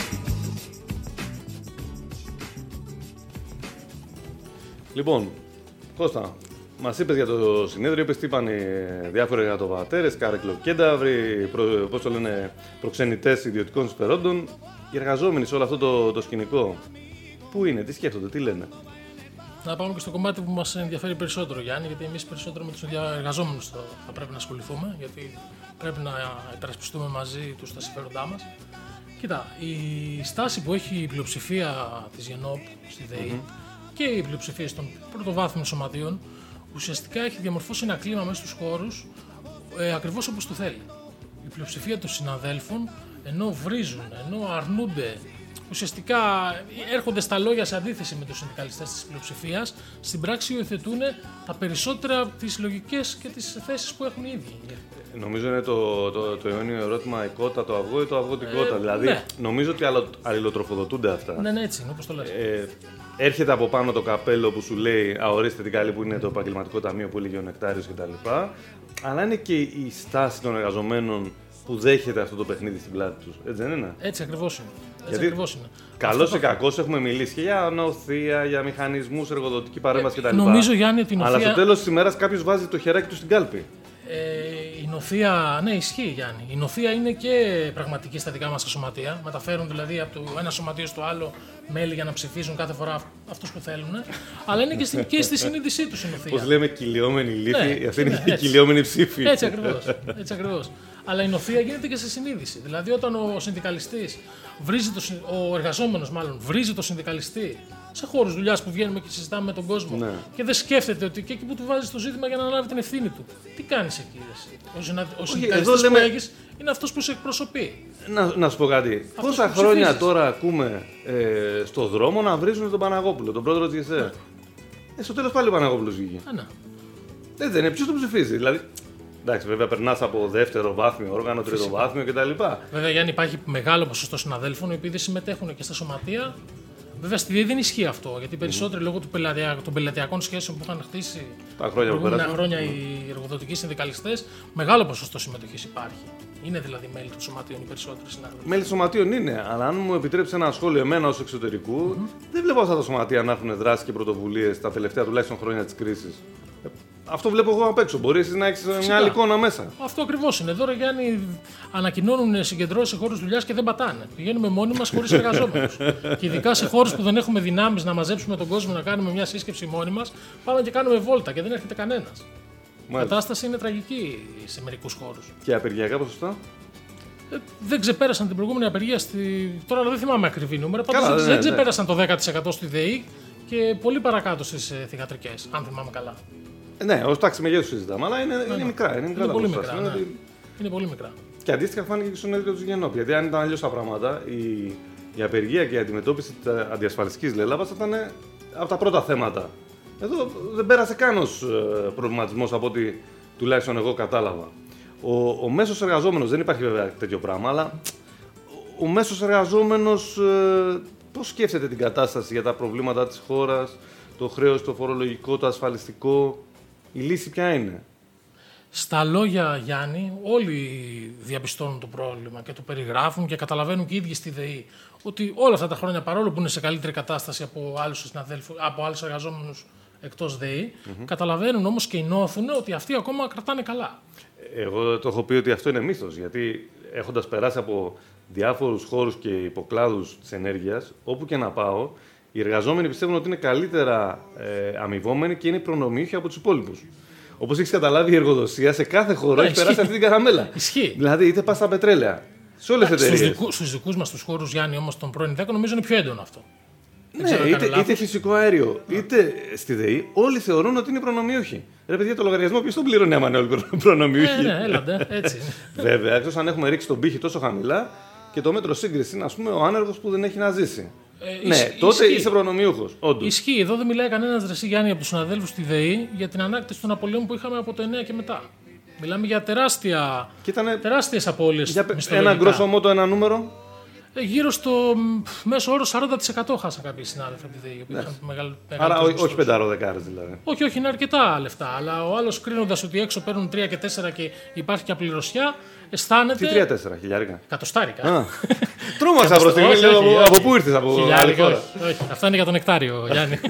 Λοιπόν, Κώστα, μας είπες για το συνέδριο, είπες τι είπαν οι διάφοροι εργατοβατέρες, καρεκλοκένταυροι, πώς το λένε, προξενητές ιδιωτικών συμφερόντων. Οι εργαζόμενοι σε όλο αυτό το σκηνικό, πού είναι, τι σκέφτονται, τι λένε? Να πάμε και στο κομμάτι που μας ενδιαφέρει περισσότερο, Γιάννη, γιατί εμείς περισσότερο με τους εργαζόμενους θα πρέπει να ασχοληθούμε, γιατί πρέπει να υπερασπιστούμε μαζί τους τα συμφέροντά μας. Κοίτα, η στάση που έχει η πλειοψηφία της ΓΕΝΟΠ στη ΔΕΗ και οι πλειοψηφίες των πρωτοβάθμιων σωματείων ουσιαστικά έχει διαμορφώσει ένα κλίμα μέσα στους χώρους ακριβώς όπως το θέλει. Η πλειοψηφία των συναδέλφων, ενώ βρίζουν, ενώ αρνούνται, ουσιαστικά έρχονται στα λόγια σε αντίθεση με τους συνδικαλιστές της πλειοψηφίας, στην πράξη υιοθετούν τα περισσότερα από τις λογικές και τις θέσεις που έχουν οι ίδιοι. Νομίζω είναι το αιώνιο ερώτημα, η κότα το αυγό ή το αυγό την κότα. Δηλαδή, ναι. Νομίζω ότι αλληλοτροφοδοτούνται αυτά. Ναι, έτσι είναι, όπως το λες. Έρχεται από πάνω το καπέλο που σου λέει ορίστε τι καλή που είναι το επαγγελματικό ταμείο που έλεγε ο Νεκτάριος κτλ. Αλλά είναι και η στάση των εργαζομένων που δέχεται αυτό το παιχνίδι στην πλάτη τους. Έτσι δεν είναι? Έτσι ακριβώς είναι. Καλώς ή κακώς έχουμε μιλήσει και για νοθεία, για μηχανισμούς, εργοδοτική παρέμβαση κτλ. Νομίζω, Γιάννη, ότι η νοθεία... Αλλά στο τέλος της ημέρας κάποιος βάζει το χεράκι του στην κάλπη. Η νοθεία, ναι, ισχύει, Γιάννη. Η νοθεία είναι και πραγματική στα δικά μας τα σωματεία. Μεταφέρουν δηλαδή από το ένα σωματείο στο άλλο μέλη για να ψηφίζουν κάθε φορά αυτούς που θέλουν. Αλλά είναι και στη συνείδησή τους η νοθεία. Πώς λέμε, κυλιόμενη λύθη, αυτή είναι η κυλιόμενη ψήφη. Έτσι ακριβώς. Αλλά η νοθεία γίνεται και σε συνείδηση. Δηλαδή, όταν ο συνδικαλιστής ο εργαζόμενος μάλλον βρίζει το συνδικαλιστή σε χώρους δουλειάς που βγαίνουμε και συζητάμε με τον κόσμο. Ναι. Και δεν σκέφτεται ότι και εκεί που του βάζει το ζήτημα για να αναλάβει την ευθύνη του. Τι κάνεις εκεί, εσύ? Ο συνδικαλιστής που έχεις είναι αυτός που σε εκπροσωπεί. Να σου πω κάτι. Πόσα χρόνια τώρα ακούμε στο δρόμο να βρίζουν τον Παναγόπουλο, τον πρόεδρο της ΓΕΣΕ. Στο τέλος πάλι ο Παναγόπουλος βγήκε. Δεν είναι, ποιος τον ψηφίζει? Δηλαδή, εντάξει, βέβαια περνάς από δεύτερο βάθμιο όργανο, τρίτο βάθμιο κτλ. Βέβαια, Γιάννη, υπάρχει μεγάλο ποσοστό συναδέλφων οι οποίοι δεν συμμετέχουν και στα σωματεία. Βέβαια, στη ΔΕΗ δεν ισχύει αυτό, γιατί περισσότεροι λόγω των πελατειακών σχέσεων που είχαν χτίσει τα προηγούμενα χρόνια οι εργοδοτικοί συνδικαλιστές, μεγάλο ποσοστό συμμετοχής υπάρχει. Είναι δηλαδή μέλη των σωματείων οι περισσότεροι συνάδελφοι. Μέλη των σωματείων είναι, αλλά αν μου επιτρέψει ένα σχόλιο εμένα ως εξωτερικού, δεν βλέπω αυτά τα σωματεία να έχουν δράσει και πρωτοβουλίες τα τελευταία τουλάχιστον χρόνια της κρίσης. Αυτό βλέπω εγώ απ' έξω. Μπορεί να έχει μια άλλη εικόνα μέσα. Αυτό ακριβώς είναι. Τώρα, Γιάννη, ανακοινώνουν συγκεντρώσεις σε χώρους δουλειάς και δεν πατάνε. Πηγαίνουμε μόνοι μας χωρίς εργαζόμενους. Και ειδικά σε χώρους που δεν έχουμε δυνάμεις να μαζέψουμε τον κόσμο, να κάνουμε μια σύσκεψη μόνοι μας, πάμε και κάνουμε βόλτα και δεν έρχεται κανένας. Η κατάσταση είναι τραγική σε μερικούς χώρους. Και απεργιακά ποσοστά? Δεν ξεπέρασαν την προηγούμενη απεργία. Τώρα δεν θυμάμαι ακριβή νούμερα. Πάντως δεν ξεπέρασαν το 10% στη ΔΕΗ και πολύ παρακάτω στις θυγατρικές, αν θυμάμαι καλά. Ναι, ως τάξη μεγέθους συζητάμε, αλλά είναι μικρά. Είναι πολύ μικρά. Είναι πολύ μικρά. Και αντίστοιχα φάνηκε και στο συνέδριο του ΓΕΝΟΠ. Γιατί αν ήταν αλλιώς τα πράγματα, η απεργία και η αντιμετώπιση της αντιασφαλιστικής λέλαβας θα ήταν από τα πρώτα θέματα. Εδώ δεν πέρασε καν ως προβληματισμός από ό,τι τουλάχιστον εγώ κατάλαβα. Ο μέσος εργαζόμενος, δεν υπάρχει βέβαια τέτοιο πράγμα, αλλά ο μέσος εργαζόμενος πώς σκέφτεται την κατάσταση για τα προβλήματα της χώρας, το χρέος, το φορολογικό, το ασφαλιστικό? Η λύση ποια είναι? Στα λόγια, Γιάννη, όλοι διαπιστώνουν το πρόβλημα και το περιγράφουν και καταλαβαίνουν και οι ίδιοι στη ΔΕΗ ότι όλα αυτά τα χρόνια, παρόλο που είναι σε καλύτερη κατάσταση από άλλους εργαζόμενους εκτός ΔΕΗ, καταλαβαίνουν όμως και νιώθουν ότι αυτοί ακόμα κρατάνε καλά. Εγώ το έχω πει ότι αυτό είναι μύθος, γιατί έχοντας περάσει από διάφορους χώρους και υποκλάδους της ενέργειας, όπου και να πάω, οι εργαζόμενοι πιστεύουν ότι είναι καλύτερα αμοιβόμενοι και είναι προνομιούχοι από τους υπόλοιπους. Όπως έχεις καταλάβει, η εργοδοσία σε κάθε χώρο έχει περάσει αυτή την καραμέλα. Ισχύει. Δηλαδή, είτε πας στα πετρέλαια, σε όλες τις εταιρείες. Στους δικούς μας τους χώρους, Γιάννη, όμως των πρώην 10, νομίζω είναι πιο έντονο αυτό. Ναι, είτε φυσικό αέριο, είτε στη ΔΕΗ, όλοι θεωρούν ότι είναι προνομιούχοι. Ρε παιδιά, το λογαριασμό ποιος τον πληρώνει άμα είναι όλοι προνομιούχοι? Ναι, έλατε, έτσι. Βέβαια, εκτός αν έχουμε ρίξει τον πύχη τόσο χαμηλά και το μέτρο σύγκριση είναι, ας πούμε, ο άνεργος που δεν έχει να ζήσει. Ναι, τότε είσαι προνομιούχος. Όντως. Ισχύει. Εδώ δεν μιλάει κανένας, Δρεσί Γιάννη, από τους συναδέλφους στη ΔΕΗ για την ανάκτηση των απολειών που είχαμε από το 9 και μετά. Μιλάμε για τεράστιες απώλειες. Για ένα γκρόσο μότο, ένα νούμερο. Γύρω στο μέσο όρο 40% χάσαν κάποιοι συνάδελφοι από τη ΔΕΗ. Άρα όχι 5-10 δηλαδή. Όχι, είναι αρκετά λεφτά. Αλλά ο άλλος, κρίνοντας ότι έξω παίρνουν 3 και 4 και υπάρχει και απληρωσιά, αισθάνεται. Τι 3-4 χιλιάρικα? Εκατοστάρικα. Τρόμαξα προς στιγμή. Από πού ήρθες, από άλλη χώρα? Όχι, αυτά είναι για τον νεκτάριο, Γιάννη.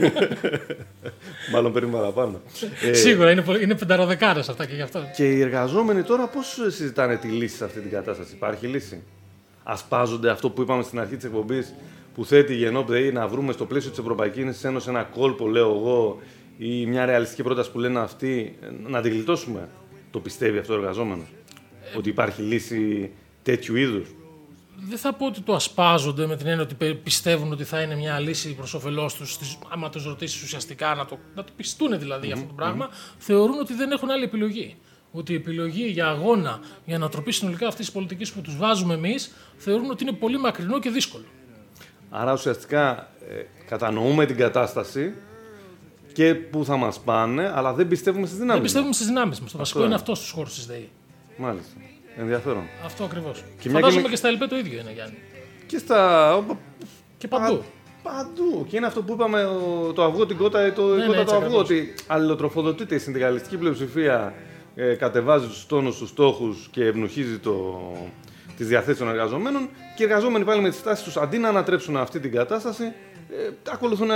Μάλλον παίρνει παραπάνω. Σίγουρα είναι πενταροδεκάρες αυτά και γι' αυτό. Και οι εργαζόμενοι τώρα πώς συζητάνε τη λύση σε αυτή την κατάσταση? Υπάρχει λύση? Ασπάζονται αυτό που είπαμε στην αρχή της εκπομπής, που θέτει η ΓΕΝΟΠ ΔΕΗ, να βρούμε στο πλαίσιο της Ευρωπαϊκής Ένωσης ένα κόλπο, λέω εγώ, ή μια ρεαλιστική πρόταση που λένε αυτοί, να τη γλιτώσουμε? Το πιστεύει αυτό ο εργαζόμενος? Ότι υπάρχει λύση τέτοιου είδους? Δεν θα πω ότι το ασπάζονται με την έννοια ότι πιστεύουν ότι θα είναι μια λύση προς όφελός τους, άμα τους ρωτήσεις ουσιαστικά να το πιστούν δηλαδή για αυτό το πράγμα. Θεωρούν ότι δεν έχουν άλλη επιλογή. Ότι η επιλογή για αγώνα, για ανατροπή συνολικά αυτής της πολιτικής που τους βάζουμε εμείς, θεωρούν ότι είναι πολύ μακρινό και δύσκολο. Άρα ουσιαστικά κατανοούμε την κατάσταση και που θα μας πάνε, αλλά δεν πιστεύουμε στις δυνάμεις. Δεν πιστεύουμε στις δυνάμεις μας. Το βασικό είναι αυτό στους χώρους της ΔΕΗ. Μάλιστα. Ενδιαφέρον. Αυτό ακριβώς. Φαντάζομαι και στα ΕΛΠΕ το ίδιο είναι, Γιάννη. Και στα. Και παντού. Παντού. Και είναι αυτό που είπαμε, το αυγό, την κότα ή το αυγό. Ακριβώς. Ότι αλληλοτροφοδοτείται η συνδικαλιστική πλειοψηφία, κατεβάζει τους τόνους, τους στόχους και ευνουχίζει τις διαθέσεις των εργαζομένων. Και οι εργαζόμενοι πάλι με τις τάσεις τους, αντί να ανατρέψουν αυτή την κατάσταση, ακολουθούν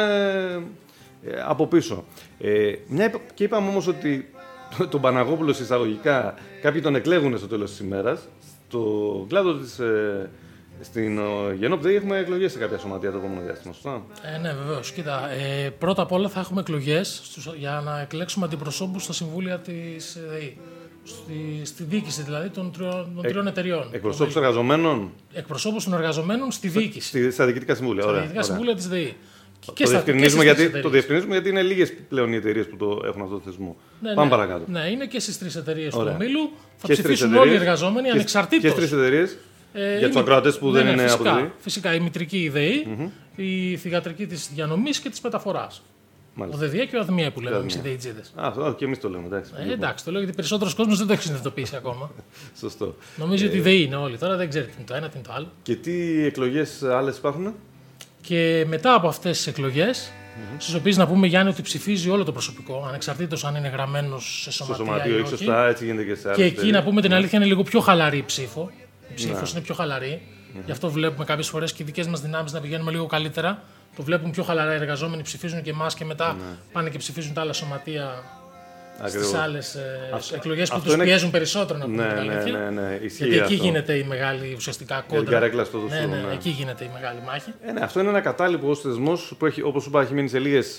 από πίσω. Και είπαμε όμως ότι τον Παναγόπουλο εισαγωγικά κάποιοι τον εκλέγουν στο τέλος της ημέρας. Στο κλάδο της. Στην ΓΕΝΟΠ ΔΕΗ έχουμε εκλογές σε κάποια σωματεία το επόμενο διάστημα, σωστά? Ναι, βεβαίως. Κοίτα, πρώτα απ' όλα θα έχουμε εκλογές για να εκλέξουμε αντιπροσώπους στα συμβούλια της ΔΕΗ. Στη διοίκηση δηλαδή των τριών εταιριών. Εκπροσώπους εργαζομένων. Εκπροσώπους των εργαζομένων στη διοίκηση. Στα διοικητικά συμβούλια. Στα διοικητικά συμβούλια της ΔΕΗ. Και το διευκρινίζουμε γιατί είναι λίγες πλέον οι εταιρείες που το έχουν αυτό το θεσμό. Πάμε παρακάτω. Ναι, είναι και στις 3 εταιρείες του ομίλου. Θα ψηφίσουν όλοι οι εργαζόμενοι ανεξαρτήτως. Και στις 3 εταιρείες. Για τους ακροατές που δεν είναι από το ΔΕΗ. Φυσικά η μητρική η ΔΕΗ, η θυγατρική της διανομής και της μεταφοράς. Ο ΔΕΔΙΑ και ο ΑΔΜΙΑ που λέμε εμείς οι ΔΕΙΤΖΙΔες. Και εμείς το λέμε. Εντάξει, το λέω γιατί περισσότερος κόσμος δεν το έχει συνειδητοποιήσει ακόμα. Σωστό. Νομίζω ότι η ΔΕΗ είναι όλοι τώρα, δεν ξέρει τι είναι το ένα, τι είναι το άλλο. Και τι εκλογές άλλες υπάρχουν? Και μετά από αυτές τις εκλογές, στις οποίες να πούμε, Γιάννη, ότι ψηφίζει όλο το προσωπικό, ανεξαρτήτως αν είναι γραμμένος σε σωματείο ή όχι. Σωστά, έτσι γίνεται και σε άλλες. Και εκεί να πούμε την αλήθεια είναι λίγο πιο χαλαρή η ψήφο. Η ψήφος είναι πιο χαλαρή. Γι' αυτό βλέπουμε κάποιες φορές και οι δικές μας δυνάμεις να πηγαίνουμε λίγο καλύτερα. Το βλέπουν πιο χαλαρά οι εργαζόμενοι, ψηφίζουν και εμάς και μετά πάνε και ψηφίζουν τα άλλα σωματεία στις άλλες εκλογές που τους πιέζουν περισσότερο, να πούμε την αλήθεια. Ναι. Γιατί εκεί γίνεται η μεγάλη ουσιαστικά κόντρα. Εκεί γίνεται η μεγάλη μάχη. Αυτό είναι ένα κατάλοιπος θεσμός που έχει, όπως σου είπα, έχει μείνει σε λίγες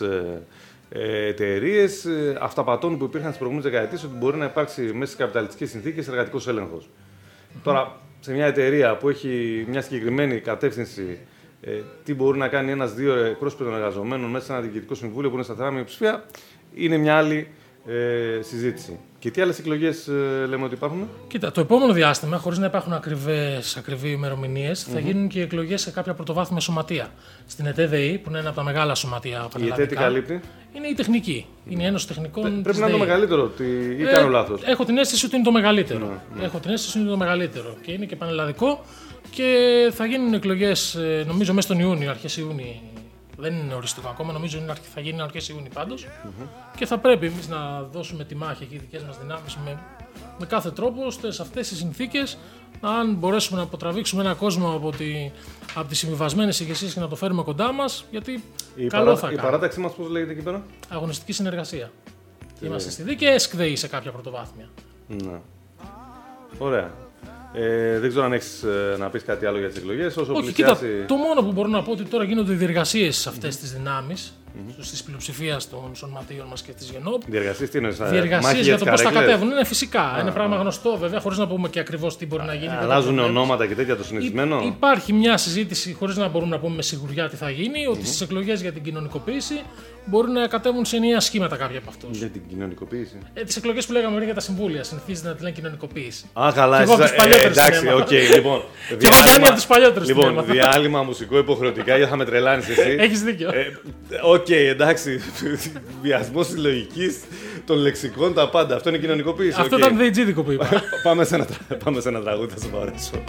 εταιρείες, αυταπατών που υπήρχαν στις προηγούμενες δεκαετίες, ότι μπορεί να υπάρξει μέσα στις καπιταλιστικές συνθήκες εργατικός έλεγχος. Τώρα, σε μια εταιρεία που έχει μια συγκεκριμένη κατεύθυνση, τι μπορεί να κάνει ένας-δύο εκπρόσωποι των εργαζομένων μέσα σε ένα διοικητικό συμβούλιο που είναι σταθερά με ψηφία, είναι μια άλλη συζήτηση. Και τι άλλες εκλογές λέμε ότι υπάρχουν? Κοίτα, το επόμενο διάστημα, χωρίς να υπάρχουν ακριβή ημερομηνίες, θα γίνουν και εκλογές σε κάποια πρωτοβάθμια σωματεία. Στην ΕΤΕΔΕΗ, που είναι ένα από τα μεγάλα σωματεία πανελλαδικά. Η ΕΤΕ τι καλύπτει? Είναι η τεχνική. Είναι η Ένωση Τεχνικών. Πρέπει να είναι το μεγαλύτερο, ή κάνω λάθος? Έχω την αίσθηση ότι είναι το μεγαλύτερο. Έχω την αίσθηση ότι είναι το μεγαλύτερο. Και είναι και πανελλαδικό. Και θα γίνουν εκλογές, νομίζω, μέσα στον Ιούνιο, αρχές Ιούνιου. Δεν είναι οριστικό ακόμα, νομίζω θα γίνει αρχές Ιούνιου πάντως. Και θα πρέπει εμείς να δώσουμε τη μάχη και οι δικές μας δυνάμεις με κάθε τρόπο, ώστε σε αυτές τις συνθήκες, αν μπορέσουμε να αποτραβήξουμε έναν κόσμο από τις συμβιβασμένες ηγεσίες και να το φέρουμε κοντά μας, γιατί καλό θα κάνει. Η παράταξή μας πώς λέγεται εκεί πέρα? Αγωνιστική συνεργασία. Είμαστε στη ΔΕΗ και ΕΣΚΔΕΗ σε κάποια πρωτοβάθμια. Ναι. Ωραία. Δεν ξέρω αν έχεις να πεις κάτι άλλο για τις εκλογές. Όχι, κοίτα, το μόνο που μπορώ να πω ότι τώρα γίνονται διεργασίες σε αυτές τις δυνάμεις, στις πλειοψηφίες των σωματείων μας και της ΓΕΝΟΠ. Διεργασίες τι εννοείς? Διεργασίες για το πώς θα κατέβουν. Είναι φυσικά. Είναι πράγμα γνωστό βέβαια, χωρίς να πούμε και ακριβώς τι μπορεί να γίνει. Αλλάζουν ονόματα και τέτοια το συνηθισμένο. Υπάρχει μια συζήτηση, χωρίς να μπορούμε να πούμε με σιγουριά τι θα γίνει, ότι στις εκλογές για την κοινωνικοποίηση μπορεί να κατέβουν σε ενιαία σχήματα κάποιοι από αυτούς. Για την κοινωνικοποίηση. Τις εκλογές που λέγαμε πριν για τα συμβούλια, συνηθίζεται να τη λένε κοινωνικοποίηση. Καλά, εντάξει, οκ, λοιπόν. Και εγώ Γιάννη από τους παλιότερους. Λοιπόν, διάλειμμα μουσικό υποχρεωτικά, γιατί θα με τρελάνεις εσύ. Έχεις δίκιο. Οκ, εντάξει. Βιασμός της λογικής, των λεξικών, τα πάντα. Αυτό είναι κοινωνικοποίηση. Αυτό ήταν δεϊτζίδικο που είπα. Πάμε σε ένα τραγούδι, θα σου παρέσω.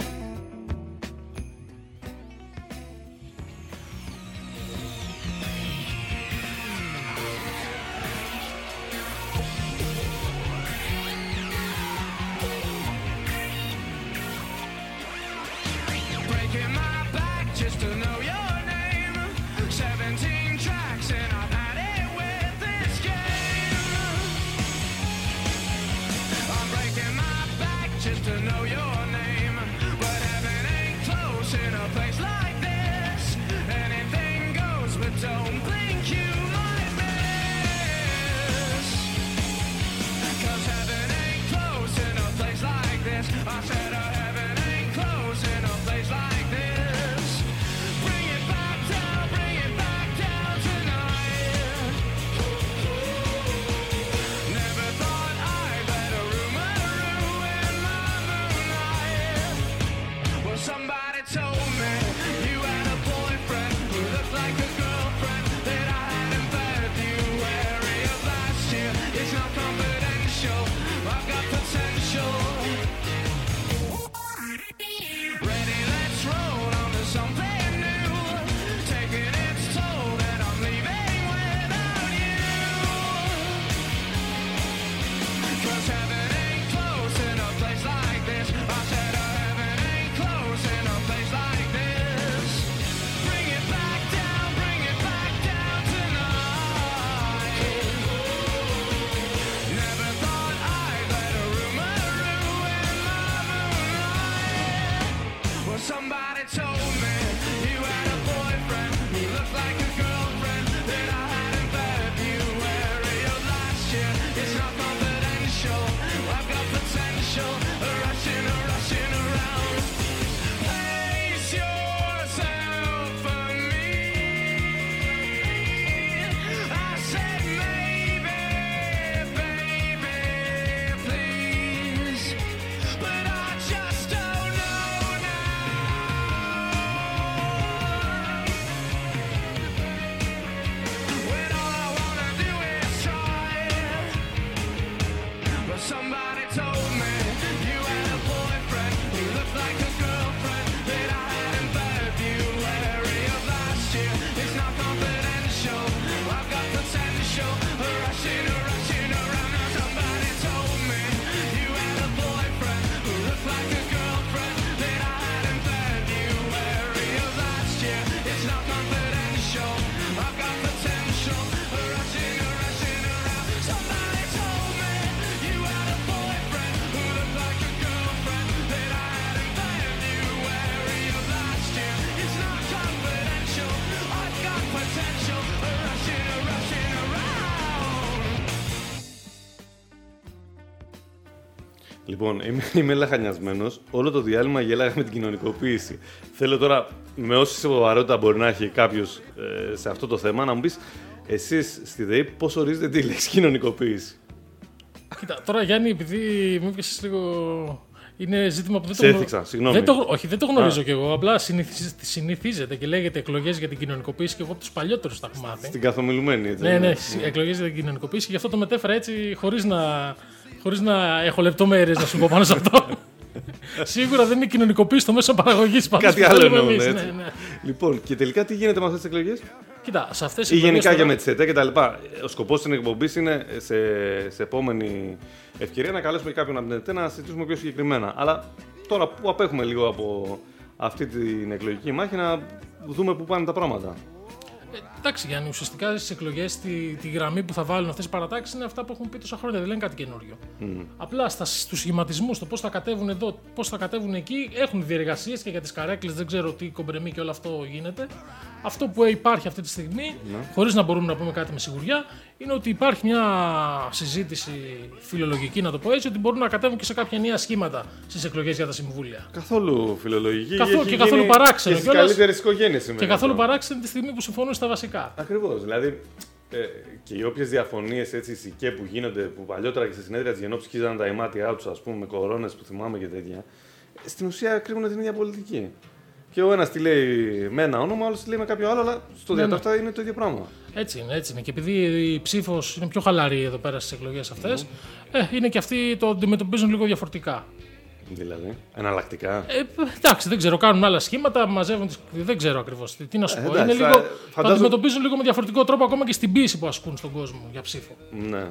Λοιπόν, είμαι λαχανιασμένος. Όλο το διάλειμμα γέλαγα με την κοινωνικοποίηση. Θέλω τώρα, με όση σοβαρότητα μπορεί να έχει κάποιος σε αυτό το θέμα, να μου πεις εσείς στη ΔΕΗ πώς ορίζετε τη λέξη κοινωνικοποίηση. Κοίτα, τώρα Γιάννη, επειδή μου έπιασες λίγο. Είναι ζήτημα που δεν Σε έθιξα, συγγνώμη. Όχι, δεν το γνωρίζω κι εγώ. Απλά συνηθίζεται και λέγεται εκλογές για την κοινωνικοποίηση και εγώ από τους παλιότερους τα έχω μάθει. Στην καθομιλουμένη, έτσι. Ναι, εκλογές για την κοινωνικοποίηση και γι' αυτό το μετέφερα έτσι χωρίς να έχω λεπτομέρειες να σου πω πάνω σε αυτό. Σίγουρα δεν είναι κοινωνικοποίηση το μέσο παραγωγής. Κάτι άλλο εννοούν, έτσι. Ναι. Λοιπόν, και τελικά τι γίνεται με αυτές τις εκλογές? Κοίτα, σε αυτές Ή γενικά για με τις ΕΤΕ και τα λοιπά. Ο σκοπός της εκπομπής είναι σε επόμενη ευκαιρία να καλέσουμε κάποιον από την ΕΤΕ να συζητήσουμε πιο συγκεκριμένα. Αλλά τώρα που απέχουμε λίγο από αυτή την εκλογική μάχη, να δούμε πού πάνε τα πράγματα. Εντάξει, Γιάννη, ουσιαστικά στις εκλογές τη γραμμή που θα βάλουν αυτές οι παρατάξεις είναι αυτά που έχουν πει τόσα χρόνια, δεν λένε κάτι καινούριο. Απλά στους σχηματισμούς, το πώς θα κατέβουν εδώ, πώς θα κατέβουν εκεί, έχουν διεργασίες και για τις καρέκλες, δεν ξέρω τι κομπρεμί και όλο αυτό γίνεται. Αυτό που υπάρχει αυτή τη στιγμή, χωρίς να μπορούμε να πούμε κάτι με σιγουριά, είναι ότι υπάρχει μια συζήτηση φιλολογική, να το πω έτσι, ότι μπορούν να κατέβουν και σε κάποια νέα σχήματα στις εκλογές για τα συμβούλια. Καθόλου φιλολογική και καθόλου παράξενο. Και στις καλύτερες οικογένειες. Και καθόλου παράξενο τη στιγμή που συμφωνούν στα βασικά. Ακριβώς. Δηλαδή, και οι όποιες διαφωνίες έτσι σικέ που γίνονται, που παλιότερα και σε συνέδρια της Γενόψης χίζανε τα ημάτια τους, ας πούμε, με κορώνες που θυμάμαι και τέτοια, στην ουσία κρύβουν την ίδια πολιτική. Και ο ένας τη λέει με ένα όνομα, ο άλλος τη λέει με κάποιο άλλο, αλλά στο διατάφτα είναι το ίδιο πράγμα. Έτσι είναι. Και επειδή η ψήφος είναι πιο χαλαρή εδώ πέρα στις εκλογές αυτές, είναι και αυτοί το αντιμετωπίζουν λίγο διαφορετικά. Δηλαδή, εναλλακτικά. Εντάξει, δεν ξέρω, κάνουν άλλα σχήματα, μαζεύουν τις. Δεν ξέρω ακριβώς τι να σου πω. Εντάξει, Είναι λίγο, το αντιμετωπίζουν λίγο με διαφορετικό τρόπο ακόμα και στην πίεση που ασκούν στον κόσμο για ψήφο. Ναι.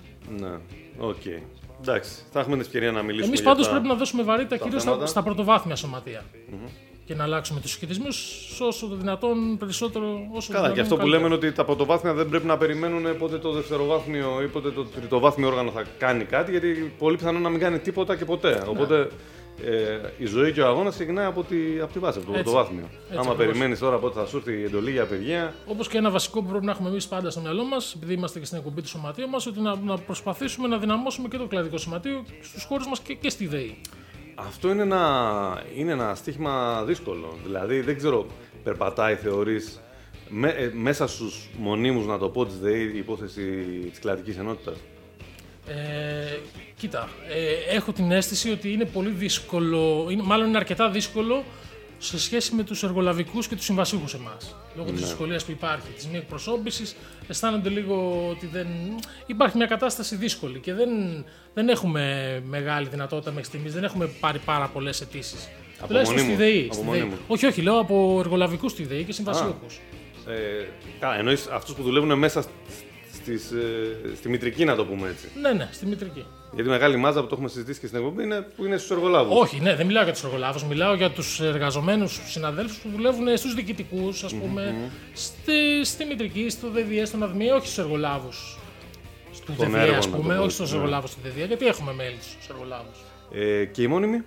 Οκ. Εντάξει, θα έχουμε την ευκαιρία να μιλήσουμε. Εμείς πάντως πρέπει να δώσουμε βαρύτητα κυρίως στα πρωτοβάθμια σωματεία. Και να αλλάξουμε τους συσχετισμούς όσο το δυνατόν περισσότερο. Καλά, και αυτό που λέμε είναι ότι τα πρωτοβάθμια δεν πρέπει να περιμένουν πότε το δευτεροβάθμιο ή πότε το τριτοβάθμιο όργανο θα κάνει κάτι, γιατί πολύ πιθανόν να μην κάνει τίποτα και ποτέ. Οπότε η ζωή και ο αγώνας ξεκινάει από τη βάση, από το πρωτοβάθμιο. Άμα περιμένεις τώρα πότε θα σου έρθει η εντολή για απεργία. Όπως και ένα βασικό που πρέπει να έχουμε εμείς πάντα στο μυαλό μας, επειδή είμαστε και στην εκπομπή του σωματείου μας, ότι να προσπαθήσουμε να δυναμώσουμε και το κλαδικό σωματείο στους χώρους μας και στη ΔΕΗ. Αυτό είναι ένα στίχημα δύσκολο. Δηλαδή, δεν ξέρω, περπατάει, θεωρείς, μέσα στους μονίμους, να το πω, της ΔΕΗ, η υπόθεση της κλαδικής ενότητας. Κοίτα, έχω την αίσθηση ότι είναι πολύ δύσκολο, μάλλον είναι αρκετά δύσκολο σε σχέση με τους εργολαβικούς και τους συμβασίχους εμάς. Λόγω της δυσκολίας που υπάρχει, της μη εκπροσώπησης, αισθάνονται λίγο ότι υπάρχει μια κατάσταση δύσκολη και δεν έχουμε μεγάλη δυνατότητα μέχρι στιγμής, δεν έχουμε πάρει πάρα πολλές αιτήσεις. Τουλάχιστον στη ΔΕΗ. Όχι, λέω από εργολαβικούς στη ΔΕΗ και συμβασίχους. Εννοείς αυτούς που δουλεύουν μέσα στη μητρική, να το πούμε έτσι. Ναι, στη μητρική. Γιατί η μεγάλη μάζα που το έχουμε συζητήσει και στην εκπομπή που είναι στους εργολάβους. Όχι, ναι, δεν μιλάω για τους εργολάβους. Μιλάω για τους εργαζομένους συναδέλφους που δουλεύουν στους διοικητικούς, ας πούμε, στη μητρική, στο ΔΔΕ, στον ΑΔΜΙ, όχι στους εργολάβους. Του ΔΔΕ, ας πούμε, όχι στους εργολάβους του ΔΔΕ, γιατί έχουμε μέλη στους εργολάβους. Και οι μόνιμοι.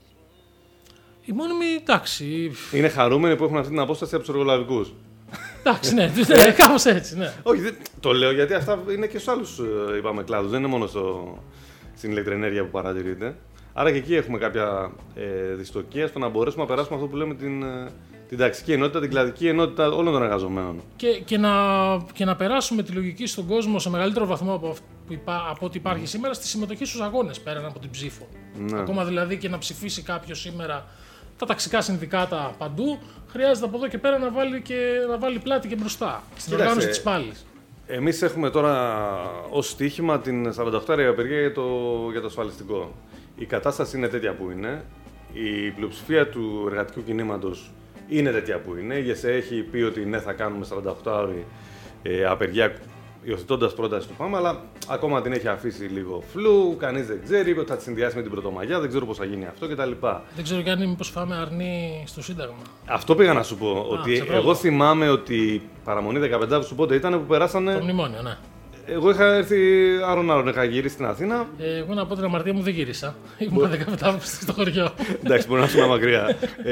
Οι μόνιμοι, εντάξει. Είναι χαρούμενοι που έχουν αυτή την απόσταση από τους εργολαβικούς. Εντάξει, ναι, κάπως έτσι, ναι. Όχι, το λέω γιατί αυτά είναι και στους άλλους κλάδους, δεν είναι μόνο στην ηλεκτροενέργεια που παρατηρείται. Άρα και εκεί έχουμε κάποια δυστοκία στο να μπορέσουμε να περάσουμε αυτό που λέμε την ταξική ενότητα, την κλαδική ενότητα όλων των εργαζομένων. Και να περάσουμε τη λογική στον κόσμο σε μεγαλύτερο βαθμό από ό,τι υπάρχει σήμερα στη συμμετοχή στους αγώνες πέραν από την ψήφο. Ναι. Ακόμα δηλαδή και να ψηφίσει κάποιος σήμερα τα ταξικά συνδικάτα παντού, χρειάζεται από εδώ και πέρα να βάλει πλάτη και μπροστά στην οργάνωση της πάλης. Εμείς έχουμε τώρα ως στοίχημα την 48η απεργία για το ασφαλιστικό. Η κατάσταση είναι τέτοια που είναι. Η πλειοψηφία του εργατικού κινήματος είναι τέτοια που είναι. Η ΓΕΣΕ έχει πει ότι ναι, θα κάνουμε 48ωρη απεργία, υιοθετώντας πρόταση του ΠΑΜ, αλλά ακόμα την έχει αφήσει λίγο φλου, κανείς δεν ξέρει, θα τη συνδυάσει με την Πρωτομαγιά, δεν ξέρω πώς θα γίνει αυτό κτλ. Δεν ξέρω κι αν μήπως φάμε αρνή στο Σύνταγμα. Αυτό πήγα να σου πω, ότι εγώ θυμάμαι ότι η παραμονή 15 Αυγούστου πότε ήταν που περάσανε. Το μνημόνιο, ναι. Εγώ είχα έρθει άρον, είχα γυρίσει στην Αθήνα. Εγώ να πω την αμαρτία μου δεν γύρισα. Ήμουν 15 Αυγούστου στο χωριό. Εντάξει, μπορεί να σου είναι μακριά.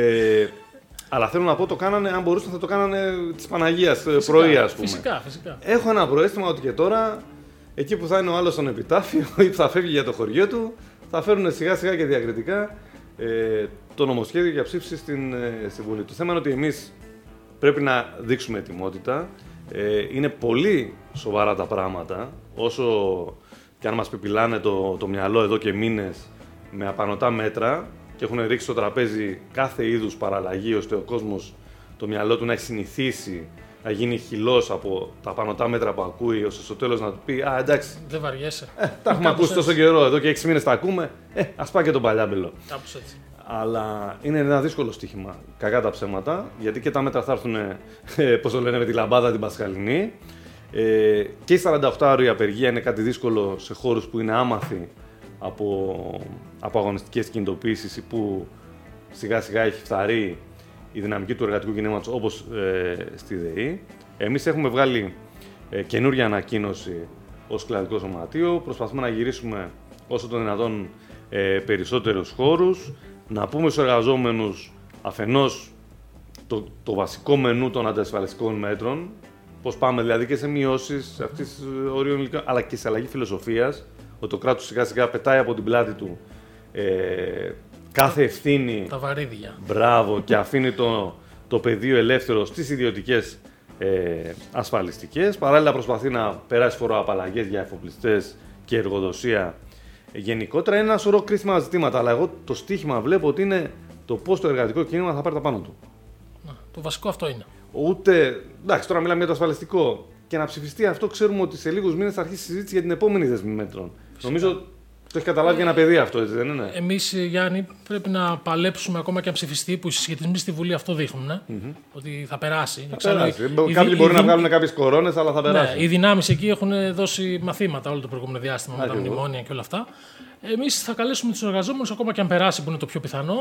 Αλλά θέλω να πω, το κάνανε, αν μπορούσαν θα το κάνανε της Παναγίας πρωί, ας πούμε. Φυσικά. Έχω ένα προαίσθημα ότι και τώρα, εκεί που θα είναι ο άλλος στον επιτάφιο ή που θα φεύγει για το χωριό του, θα φέρουν σιγά σιγά και διακριτικά το νομοσχέδιο για ψήφιση στην Βουλή. Το θέμα είναι ότι εμείς πρέπει να δείξουμε ετοιμότητα. Είναι πολύ σοβαρά τα πράγματα, όσο και αν μας πιπιλάνε το μυαλό εδώ και μήνες με απανωτά μέτρα και έχουν ρίξει στο τραπέζι κάθε είδους παραλλαγή, ώστε ο κόσμος το μυαλό του να έχει συνηθίσει να γίνει χυλός από τα απανωτά μέτρα που ακούει, ώστε στο τέλος να του πει «Α, εντάξει, δεν βαριέσαι». Τα έχουμε ακούσει τόσο καιρό, εδώ και 6 μήνες τα ακούμε, ας πάει και τον παλιάμπελο. Κάπως έτσι. Αλλά είναι ένα δύσκολο στοίχημα, κακά τα ψέματα, γιατί και τα μέτρα θα έρθουν, πώς το λένε, με τη λαμπάδα την Πασχαλινή. Και η 48ωρη απεργία είναι κάτι δύσκολο σε χώρους που είναι άμαθοι από αγωνιστικές κινητοποίησεις ή που σιγά σιγά έχει φθαρεί η δυναμική του εργατικού κινήματος, όπως στη ΔΕΗ. Εμείς έχουμε βγάλει καινούργια ανακοίνωση ως κλαδικό σωματείο. Προσπαθούμε να γυρίσουμε όσο το δυνατόν περισσότερους χώρους, να πούμε στους εργαζόμενους αφενός το βασικό μενού των αντασφαλιστικών μέτρων, πώς πάμε δηλαδή και σε μειώσεις αυτής της ορίων ηλικιών, αλλά και σε αλλαγή φιλοσοφίας, ότι το κράτος σιγά σιγά πετάει από την πλάτη του κάθε ευθύνη, τα βαρύδια. Μπράβο, και αφήνει το πεδίο ελεύθερο στις ιδιωτικές ασφαλιστικές. Παράλληλα προσπαθεί να περάσει φοροαπαλλαγές για εφοπλιστές και εργοδοσία γενικότερα. Είναι ένα σωρό κρίσιμα ζητήματα, αλλά εγώ το στίχημα βλέπω ότι είναι το πώς το εργατικό κίνημα θα πάρει τα πάνω του. Το βασικό αυτό είναι. Ούτε, εντάξει, τώρα μιλάμε για το ασφαλιστικό. Και να ψηφιστεί αυτό, ξέρουμε ότι σε λίγους μήνες θα αρχίσει η συζήτηση για την επόμενη δεσμή μέτρων. Νομίζω το έχει καταλάβει και ένα παιδί αυτό, έτσι δεν είναι? Εμείς, Γιάννη, πρέπει να παλέψουμε ακόμα και αν ψηφιστεί, που οι συσχετισμοί στη Βουλή αυτό δείχνουν, ότι θα περάσει. Θα περάσει. Κάποιοι μπορεί να βγάλουν κάποιες κορώνες, αλλά θα περάσει. Ναι, οι δυνάμεις εκεί έχουν δώσει μαθήματα όλο το προηγούμενο διάστημα με τα μνημόνια και όλα αυτά. Εμείς θα καλέσουμε τους εργαζόμενους, ακόμα και αν περάσει, που είναι το πιο πιθανό,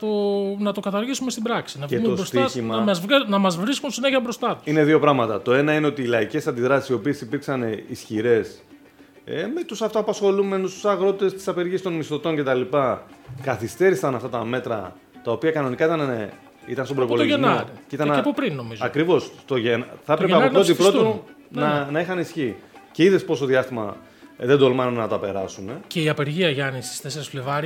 να το καταργήσουμε στην πράξη. Να βγούμε μπροστά, στοίχημα... να μας βρίσκουν συνέχεια μπροστά τους. Είναι δύο πράγματα. Το ένα είναι ότι οι λαϊκές αντιδράσεις, οι οποίες υπήρξαν ισχυρές, με τους αυτοαπασχολούμενους, τους αγρότες, τις απεργίες των μισθωτών κτλ. Καθυστέρησαν αυτά τα μέτρα, τα οποία κανονικά ήταν στον προπολογισμό. Και από πριν, νομίζω. Ακριβώς. Θα έπρεπε από 1η Πρώτου να είχαν ισχύ. Και είδες πόσο διάστημα δεν τολμάνε να τα περάσουν. Και η απεργία, Γιάννη, στις 4 Φλεβάρι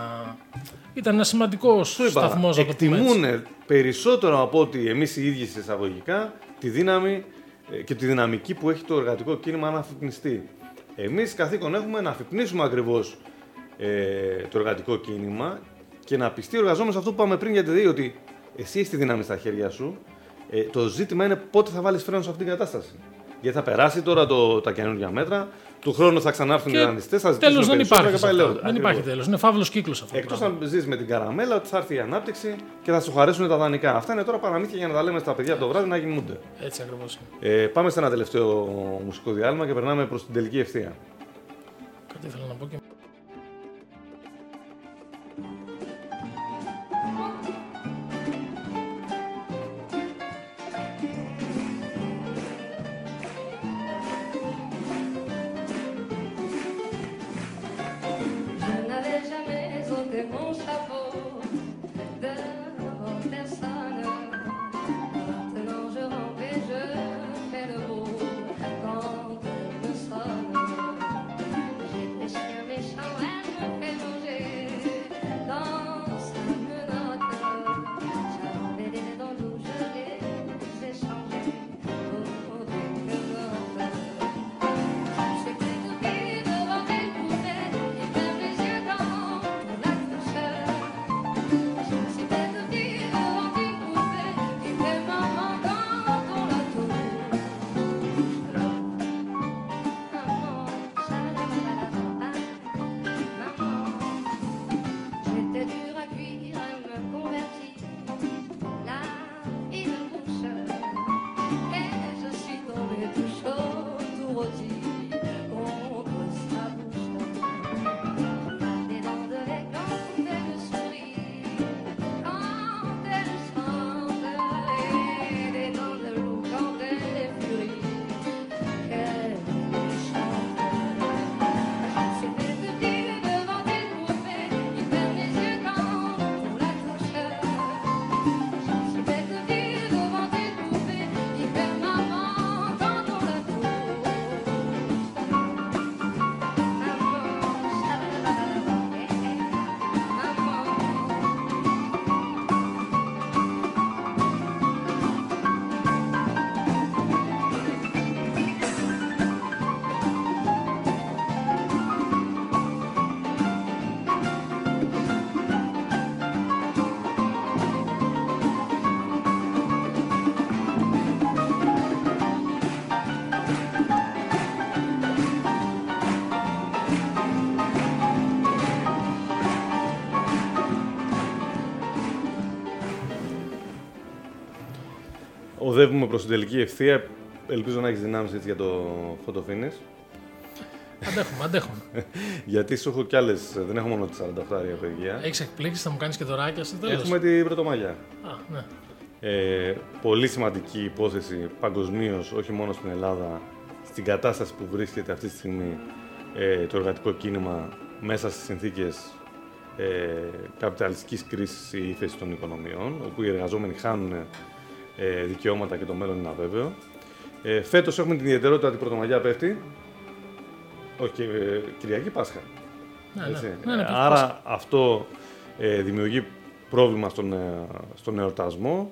ήταν ένα σημαντικό σταθμός. Εκτιμούν περισσότερο από ότι εμείς οι ίδιοι εισαγωγικά τη δύναμη και τη δυναμική που έχει το εργατικό κίνημα να αφυπνιστεί. Εμείς καθήκον έχουμε να αφυπνίσουμε ακριβώς το εργατικό κίνημα και να πιστεί ο εργαζόμενος αυτό που είπαμε πριν για τη ΔΕΗ, ότι εσύ έχεις τη δύναμη στα χέρια σου. Το ζήτημα είναι πότε θα βάλεις φρένο σε αυτήν την κατάσταση. Γιατί θα περάσει τώρα τα καινούργια μέτρα, του χρόνου θα ξανάρθουν οι δανειστές, θα ζητήσουν περισσότερα και πάει λέγοντα. Δεν υπάρχει τέλος. Είναι φαύλος κύκλος αυτό. Εκτός αν ζεις με την καραμέλα ότι θα έρθει η ανάπτυξη και θα σου χαρέσουν τα δανεικά. Αυτά είναι τώρα παραμύθια για να τα λέμε στα παιδιά από το βράδυ να κοιμούνται. Έτσι ακριβώς. Πάμε σε ένα τελευταίο μουσικό διάλειμμα και περνάμε προς την τελική ευθεία. Κάτι ήθελα να πω και... Mes Οδεύουμε προς την τελική ευθεία. Ελπίζω να έχεις δυνάμεις έτσι για το photo finish. Αντέχουμε. Γιατί σου έχω κι άλλες, δεν έχω μόνο τις 48 απεργία. Έχεις εκπλήξεις, θα μου κάνεις και δωράκια στο τέλος. Έχουμε την Πρωτομαγιά. Ναι. Πολύ σημαντική υπόθεση παγκοσμίως, όχι μόνο στην Ελλάδα, στην κατάσταση που βρίσκεται αυτή τη στιγμή το εργατικό κίνημα μέσα στις συνθήκες καπιταλιστικής κρίσης ή ύφεσης των οικονομιών, όπου οι εργαζόμενοι χάνουν δικαιώματα και το μέλλον είναι αβέβαιο. Φέτος έχουμε την ιδιαιτερότητα ότι η Πρωτομαγιά πέφτει. Όχι, Κυριακή Πάσχα. Ναι, άρα αυτό δημιουργεί πρόβλημα στον εορτασμό.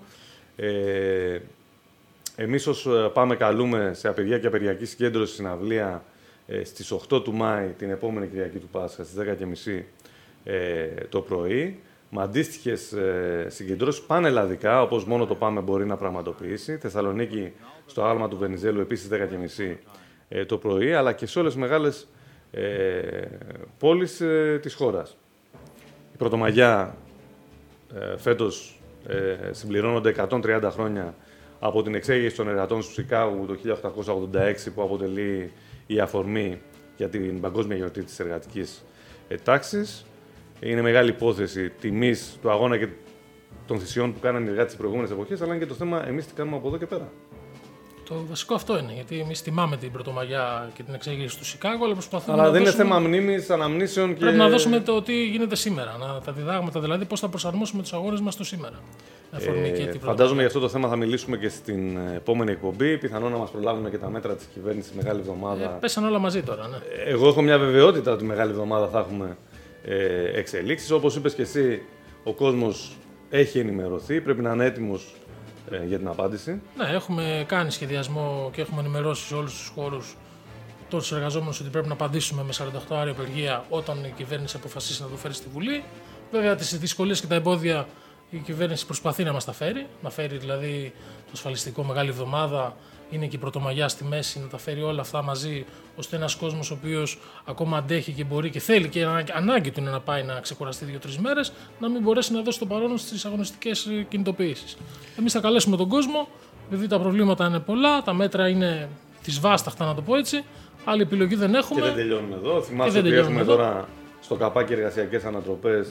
Εμείς ως Πάμε καλούμε σε απεργία και απεργιακή συγκέντρωση συναυλία στις 8 του Μάη, την επόμενη Κυριακή του Πάσχα, στις 10:30 το πρωί, με αντίστοιχες συγκεντρώσεις πανελλαδικά, όπως μόνο το Πάμε μπορεί να πραγματοποιήσει. Θεσσαλονίκη, στο Άγαλμα του Βενιζέλου, επίσης 10:30 το πρωί, αλλά και σε όλες τις μεγάλες πόλεις της χώρας. Η Πρωτομαγιά φέτος συμπληρώνονται 130 χρόνια από την εξέγερση των εργατών του Σικάγου το 1886, που αποτελεί η αφορμή για την Παγκόσμια Γιορτή της Εργατικής Τάξης. Είναι μεγάλη υπόθεση τιμής του αγώνα και των θυσιών που κάνανε οι εργάτες τις προηγούμενες εποχές, αλλά είναι και το θέμα εμείς τι κάνουμε από εδώ και πέρα. Το βασικό αυτό είναι, γιατί εμείς τιμάμε την Πρωτομαγιά και την εξέγερση του Σικάγου, αλλά προσπαθούμε αλλά να δεν δώσουμε... είναι θέμα μνήμης, αναμνήσεων και... Πρέπει να δώσουμε το τι γίνεται σήμερα, τα διδάγματα δηλαδή, πώς θα προσαρμόσουμε τους αγώνες μας στο σήμερα. Φαντάζομαι για αυτό το θέμα θα μιλήσουμε και στην επόμενη εκπομπή. Πιθανόν να μας προλάβουν και τα μέτρα της κυβέρνησης Μεγάλη Εβδομάδα. Πέσαν όλα μαζί τώρα, ναι. Εγώ έχω μια βεβαιότητα ότι Μεγάλη Εβδομάδα θα έχουμε εξελίξεις. Όπως είπες και εσύ, ο κόσμος έχει ενημερωθεί, πρέπει να είναι έτοιμος για την απάντηση. Ναι, έχουμε κάνει σχεδιασμό και έχουμε ενημερώσει σε όλους τους χώρους τους εργαζόμενους ότι πρέπει να απαντήσουμε με 48 ώρες απεργία όταν η κυβέρνηση αποφασίσει να το φέρει στη Βουλή. Βέβαια, τις δυσκολίες και τα εμπόδια η κυβέρνηση προσπαθεί να μας τα φέρει. Να φέρει δηλαδή το ασφαλιστικό Μεγάλη Εβδομάδα, είναι και η Πρωτομαγιά στη μέση, να τα φέρει όλα αυτά μαζί, ώστε ένας κόσμος ο οποίος ακόμα αντέχει και μπορεί και θέλει και ανάγκη του είναι να πάει να ξεκουραστεί 2-3 μέρες, να μην μπορέσει να δώσει το παρόν στις αγωνιστικές κινητοποιήσεις. Εμείς θα καλέσουμε τον κόσμο, επειδή τα προβλήματα είναι πολλά, τα μέτρα είναι δυσβάσταχτα, να το πω έτσι. Άλλη επιλογή δεν έχουμε. Και δεν τελειώνουμε εδώ. Θυμάστε ότι έχουμε τώρα στο καπάκι εργασιακές ανατροπές.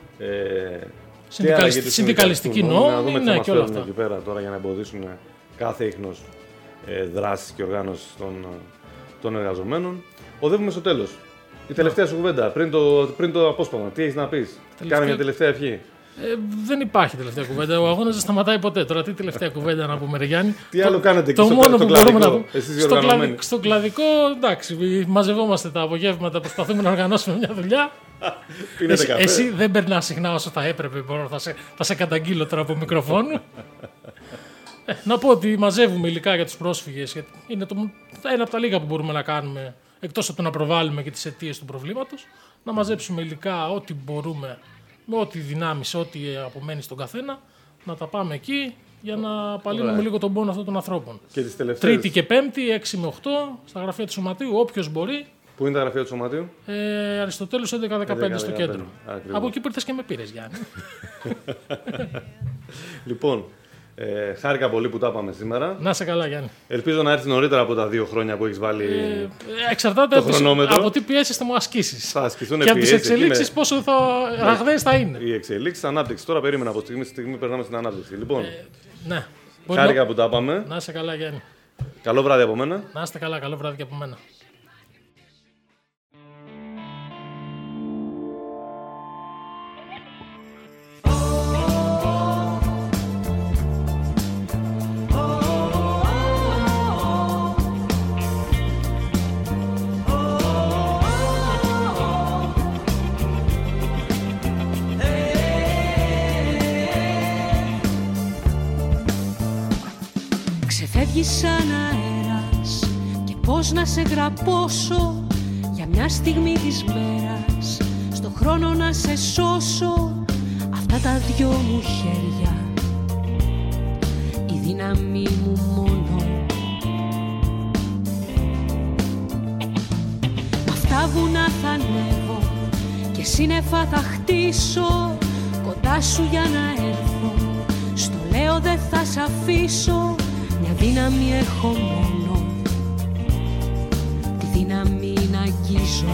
Συνδικαλιστική νόμη, ναι, και όλα αυτά. Εκεί πέρα τώρα για να εμποδίσουν κάθε ίχνος δράσης και οργάνωσης των εργαζομένων. Οδεύουμε στο τέλος. Η τελευταία σου κουβέντα, πριν το απόσπασμα, τι έχεις να πεις? Κάνε μια τελευταία ευχή. Δεν υπάρχει τελευταία κουβέντα. Ο αγώνας δεν σταματάει ποτέ. Τώρα τι τελευταία κουβέντα να πούμε, ρε Γιάννη? Τι άλλο κάνετε εκεί στο κλαδικό? Εσείς στο κλαδικό, εντάξει, μαζευόμαστε τα απογεύματα, προσπαθούμε να οργανώσουμε μια δουλειά. Εσύ δεν περνάς συχνά όσο θα έπρεπε. Θα σε καταγγείλω τώρα από μικροφόνου. Να πω ότι μαζεύουμε υλικά για τους πρόσφυγες. Είναι ένα από τα λίγα που μπορούμε να κάνουμε, εκτός από το να προβάλλουμε και τις αιτίες του προβλήματος. Να μαζέψουμε υλικά ό,τι μπορούμε, με ό,τι δυνάμεις, ό,τι απομένει στον καθένα, να τα πάμε εκεί για να απαλύνουμε λίγο τον πόνο αυτών των ανθρώπων. Και τις τελευταίες... Τρίτη και Πέμπτη, 6 με 8, στα γραφεία του Σωματείου, όποιος μπορεί. Πού είναι τα γραφεία του Σωματείου? Αριστοτέλους 11-15 στο κέντρο. Ακριβώς. Από εκεί που ήρθες και με πήρες, Γιάννη. Λοιπόν, χάρηκα πολύ που τα είπαμε σήμερα. Να σε καλά, Γιάννη. Ελπίζω να έρθει νωρίτερα από τα 2 χρόνια που έχεις βάλει εξαρτάται το χρονόμετρο. από τι πιέσεις θα μου ασκήσεις. Θα ασκηθούν και από τις εξελίξεις πόσο ραγδαίες θα είναι. Οι εξελίξεις, ανάπτυξη. Τώρα περίμενα από στιγμή στη στιγμή περνάμε στην ανάπτυξη. Λοιπόν, ναι. χάρηκα που τα είπαμε. Να είσαι καλά, Γιάννη. Καλό βράδυ από μένα. Να είστε καλά, καλό βράδυ και από μένα. Σαν αέρας και πώς να σε γραπώσω για μια στιγμή της μέρας, στο χρόνο να σε σώσω. Αυτά τα 2 μου χέρια, η δύναμη μου μόνο. Αυτά βουνά θα ανέβω και σύννεφα θα χτίσω, κοντά σου για να έρθω. Στο λέω δεν θα σ' αφήσω δύναμη έχω μόνο, τη δύναμη να αγγίζω.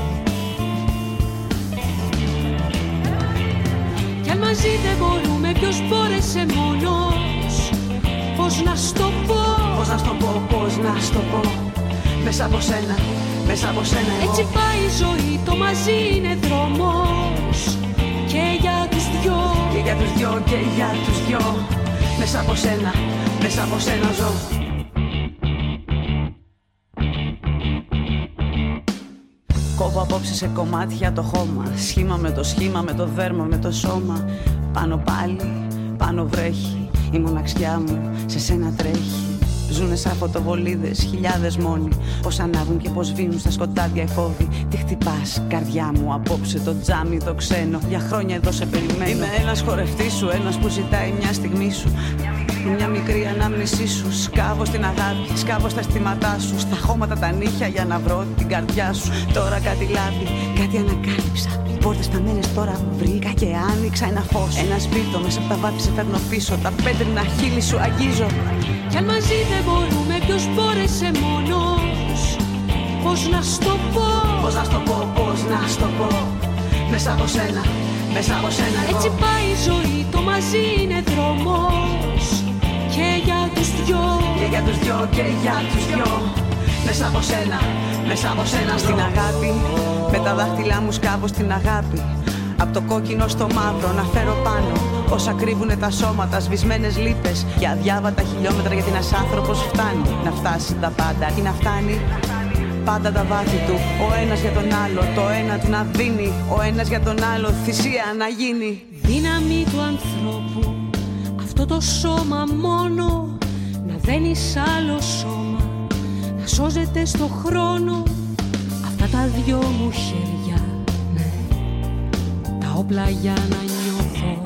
Κι αν μαζί δεν μπορούμε, ποιος μπόρεσε μόνος? Πώς να στο πω, πώς να στο πω, πώς να στο πω. Μέσα από σένα, μέσα από σένα εγώ. Έτσι πάει η ζωή, το μαζί είναι δρόμος. Και για τους δυο, και για τους δυο, και για τους δυο. Μέσα από σένα, μέσα από σένα ζω. Κόβω απόψε σε κομμάτια το χώμα. Σχήμα με το σχήμα, με το δέρμα, με το σώμα. Πάνω πάλι, πάνω βρέχει. Η μοναξιά μου σε σένα τρέχει. Ζουνε σαν φωτοβολίδες, χιλιάδες μόνοι. Πώς ανάβουν και πώς βίνουν στα σκοτάδια οι φόβοι. Τι χτυπάς, καρδιά μου, απόψε το τζάμι το ξένο. Για χρόνια εδώ σε περιμένω. Είμαι ένας χορευτής σου, ένας που ζητάει μια στιγμή σου. Μια μικρή ανάμνησή σου. Σκάβω στην αγάπη, σκάβω στα αισθήματά σου. Στα χώματα τα νύχια για να βρω την καρδιά σου. Τώρα κάτι λάβει, κάτι ανακάλυψα. Πόρτες σταμένες τώρα βρήκα και άνοιξα ένα φως. Ένα σπίρτο μέσα από τα βάθη σε φέρνω πίσω. Τα πέτρινα χείλη σου αγγίζω. Κι αν μαζί δεν μπορούμε, ποιος μπόρεσε μόνος? Πώς να στο πω, πώς να στο πω, πώς να στο πω. Μέσα από σένα, μέσα από σένα εγώ. Έτσι πάει η ζωή, το μαζί είναι δρόμος. Και για τους δυο, και για τους δυο, και για τους δυο. Μέσα από σένα, μέσα από σένα στην αγάπη. Με τα δάχτυλά μου σκάβω στην αγάπη. Απ' το κόκκινο στο μαύρο να φέρω πάνω όσα κρύβουνε τα σώματα, σβησμένες λύπες. Για αδιάβατα χιλιόμετρα γιατί ένας άνθρωπος φτάνει να φτάσει τα πάντα. Ή να φτάνει πάντα τα βάθη του. Ο ένας για τον άλλο, το ένα του να δίνει. Ο ένας για τον άλλο, θυσία να γίνει. Δύναμη του ανθρώπου, αυτό το σώμα μόνο. Να δένει σ' άλλο σώμα, να σώζεται στο χρόνο. Αυτά τα δυο μου χέρια, ναι, τα όπλα για να νιώθω.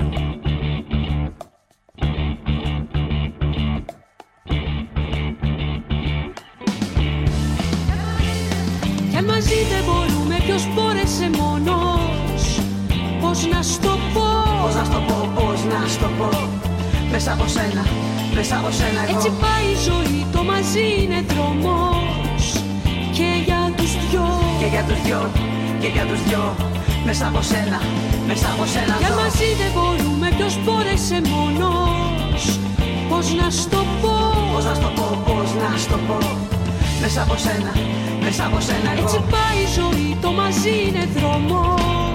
Κι αν μαζί δεν μπορούμε, ποιος μπόρεσε μόνος? Πώς να στο πω, πώς να στο πω, πώς να στο πω. Μέσα από σένα, μέσα από σένα εγώ. Έτσι πάει η ζωή, το μαζί είναι δρόμος. Και για τους δυο, και για τους δυο, και για τους δυο. Μέσα από σένα, μέσα από σένα κι αν μαζί δεν μπορούμε, ποιος μπόρεσε μόνος? Πώς να στο πω, πώς να στο πω, πώς να στο πω. Μέσα από σένα, μέσα από σένα εγώ. Έτσι πάει η ζωή, το μαζί είναι δρόμος.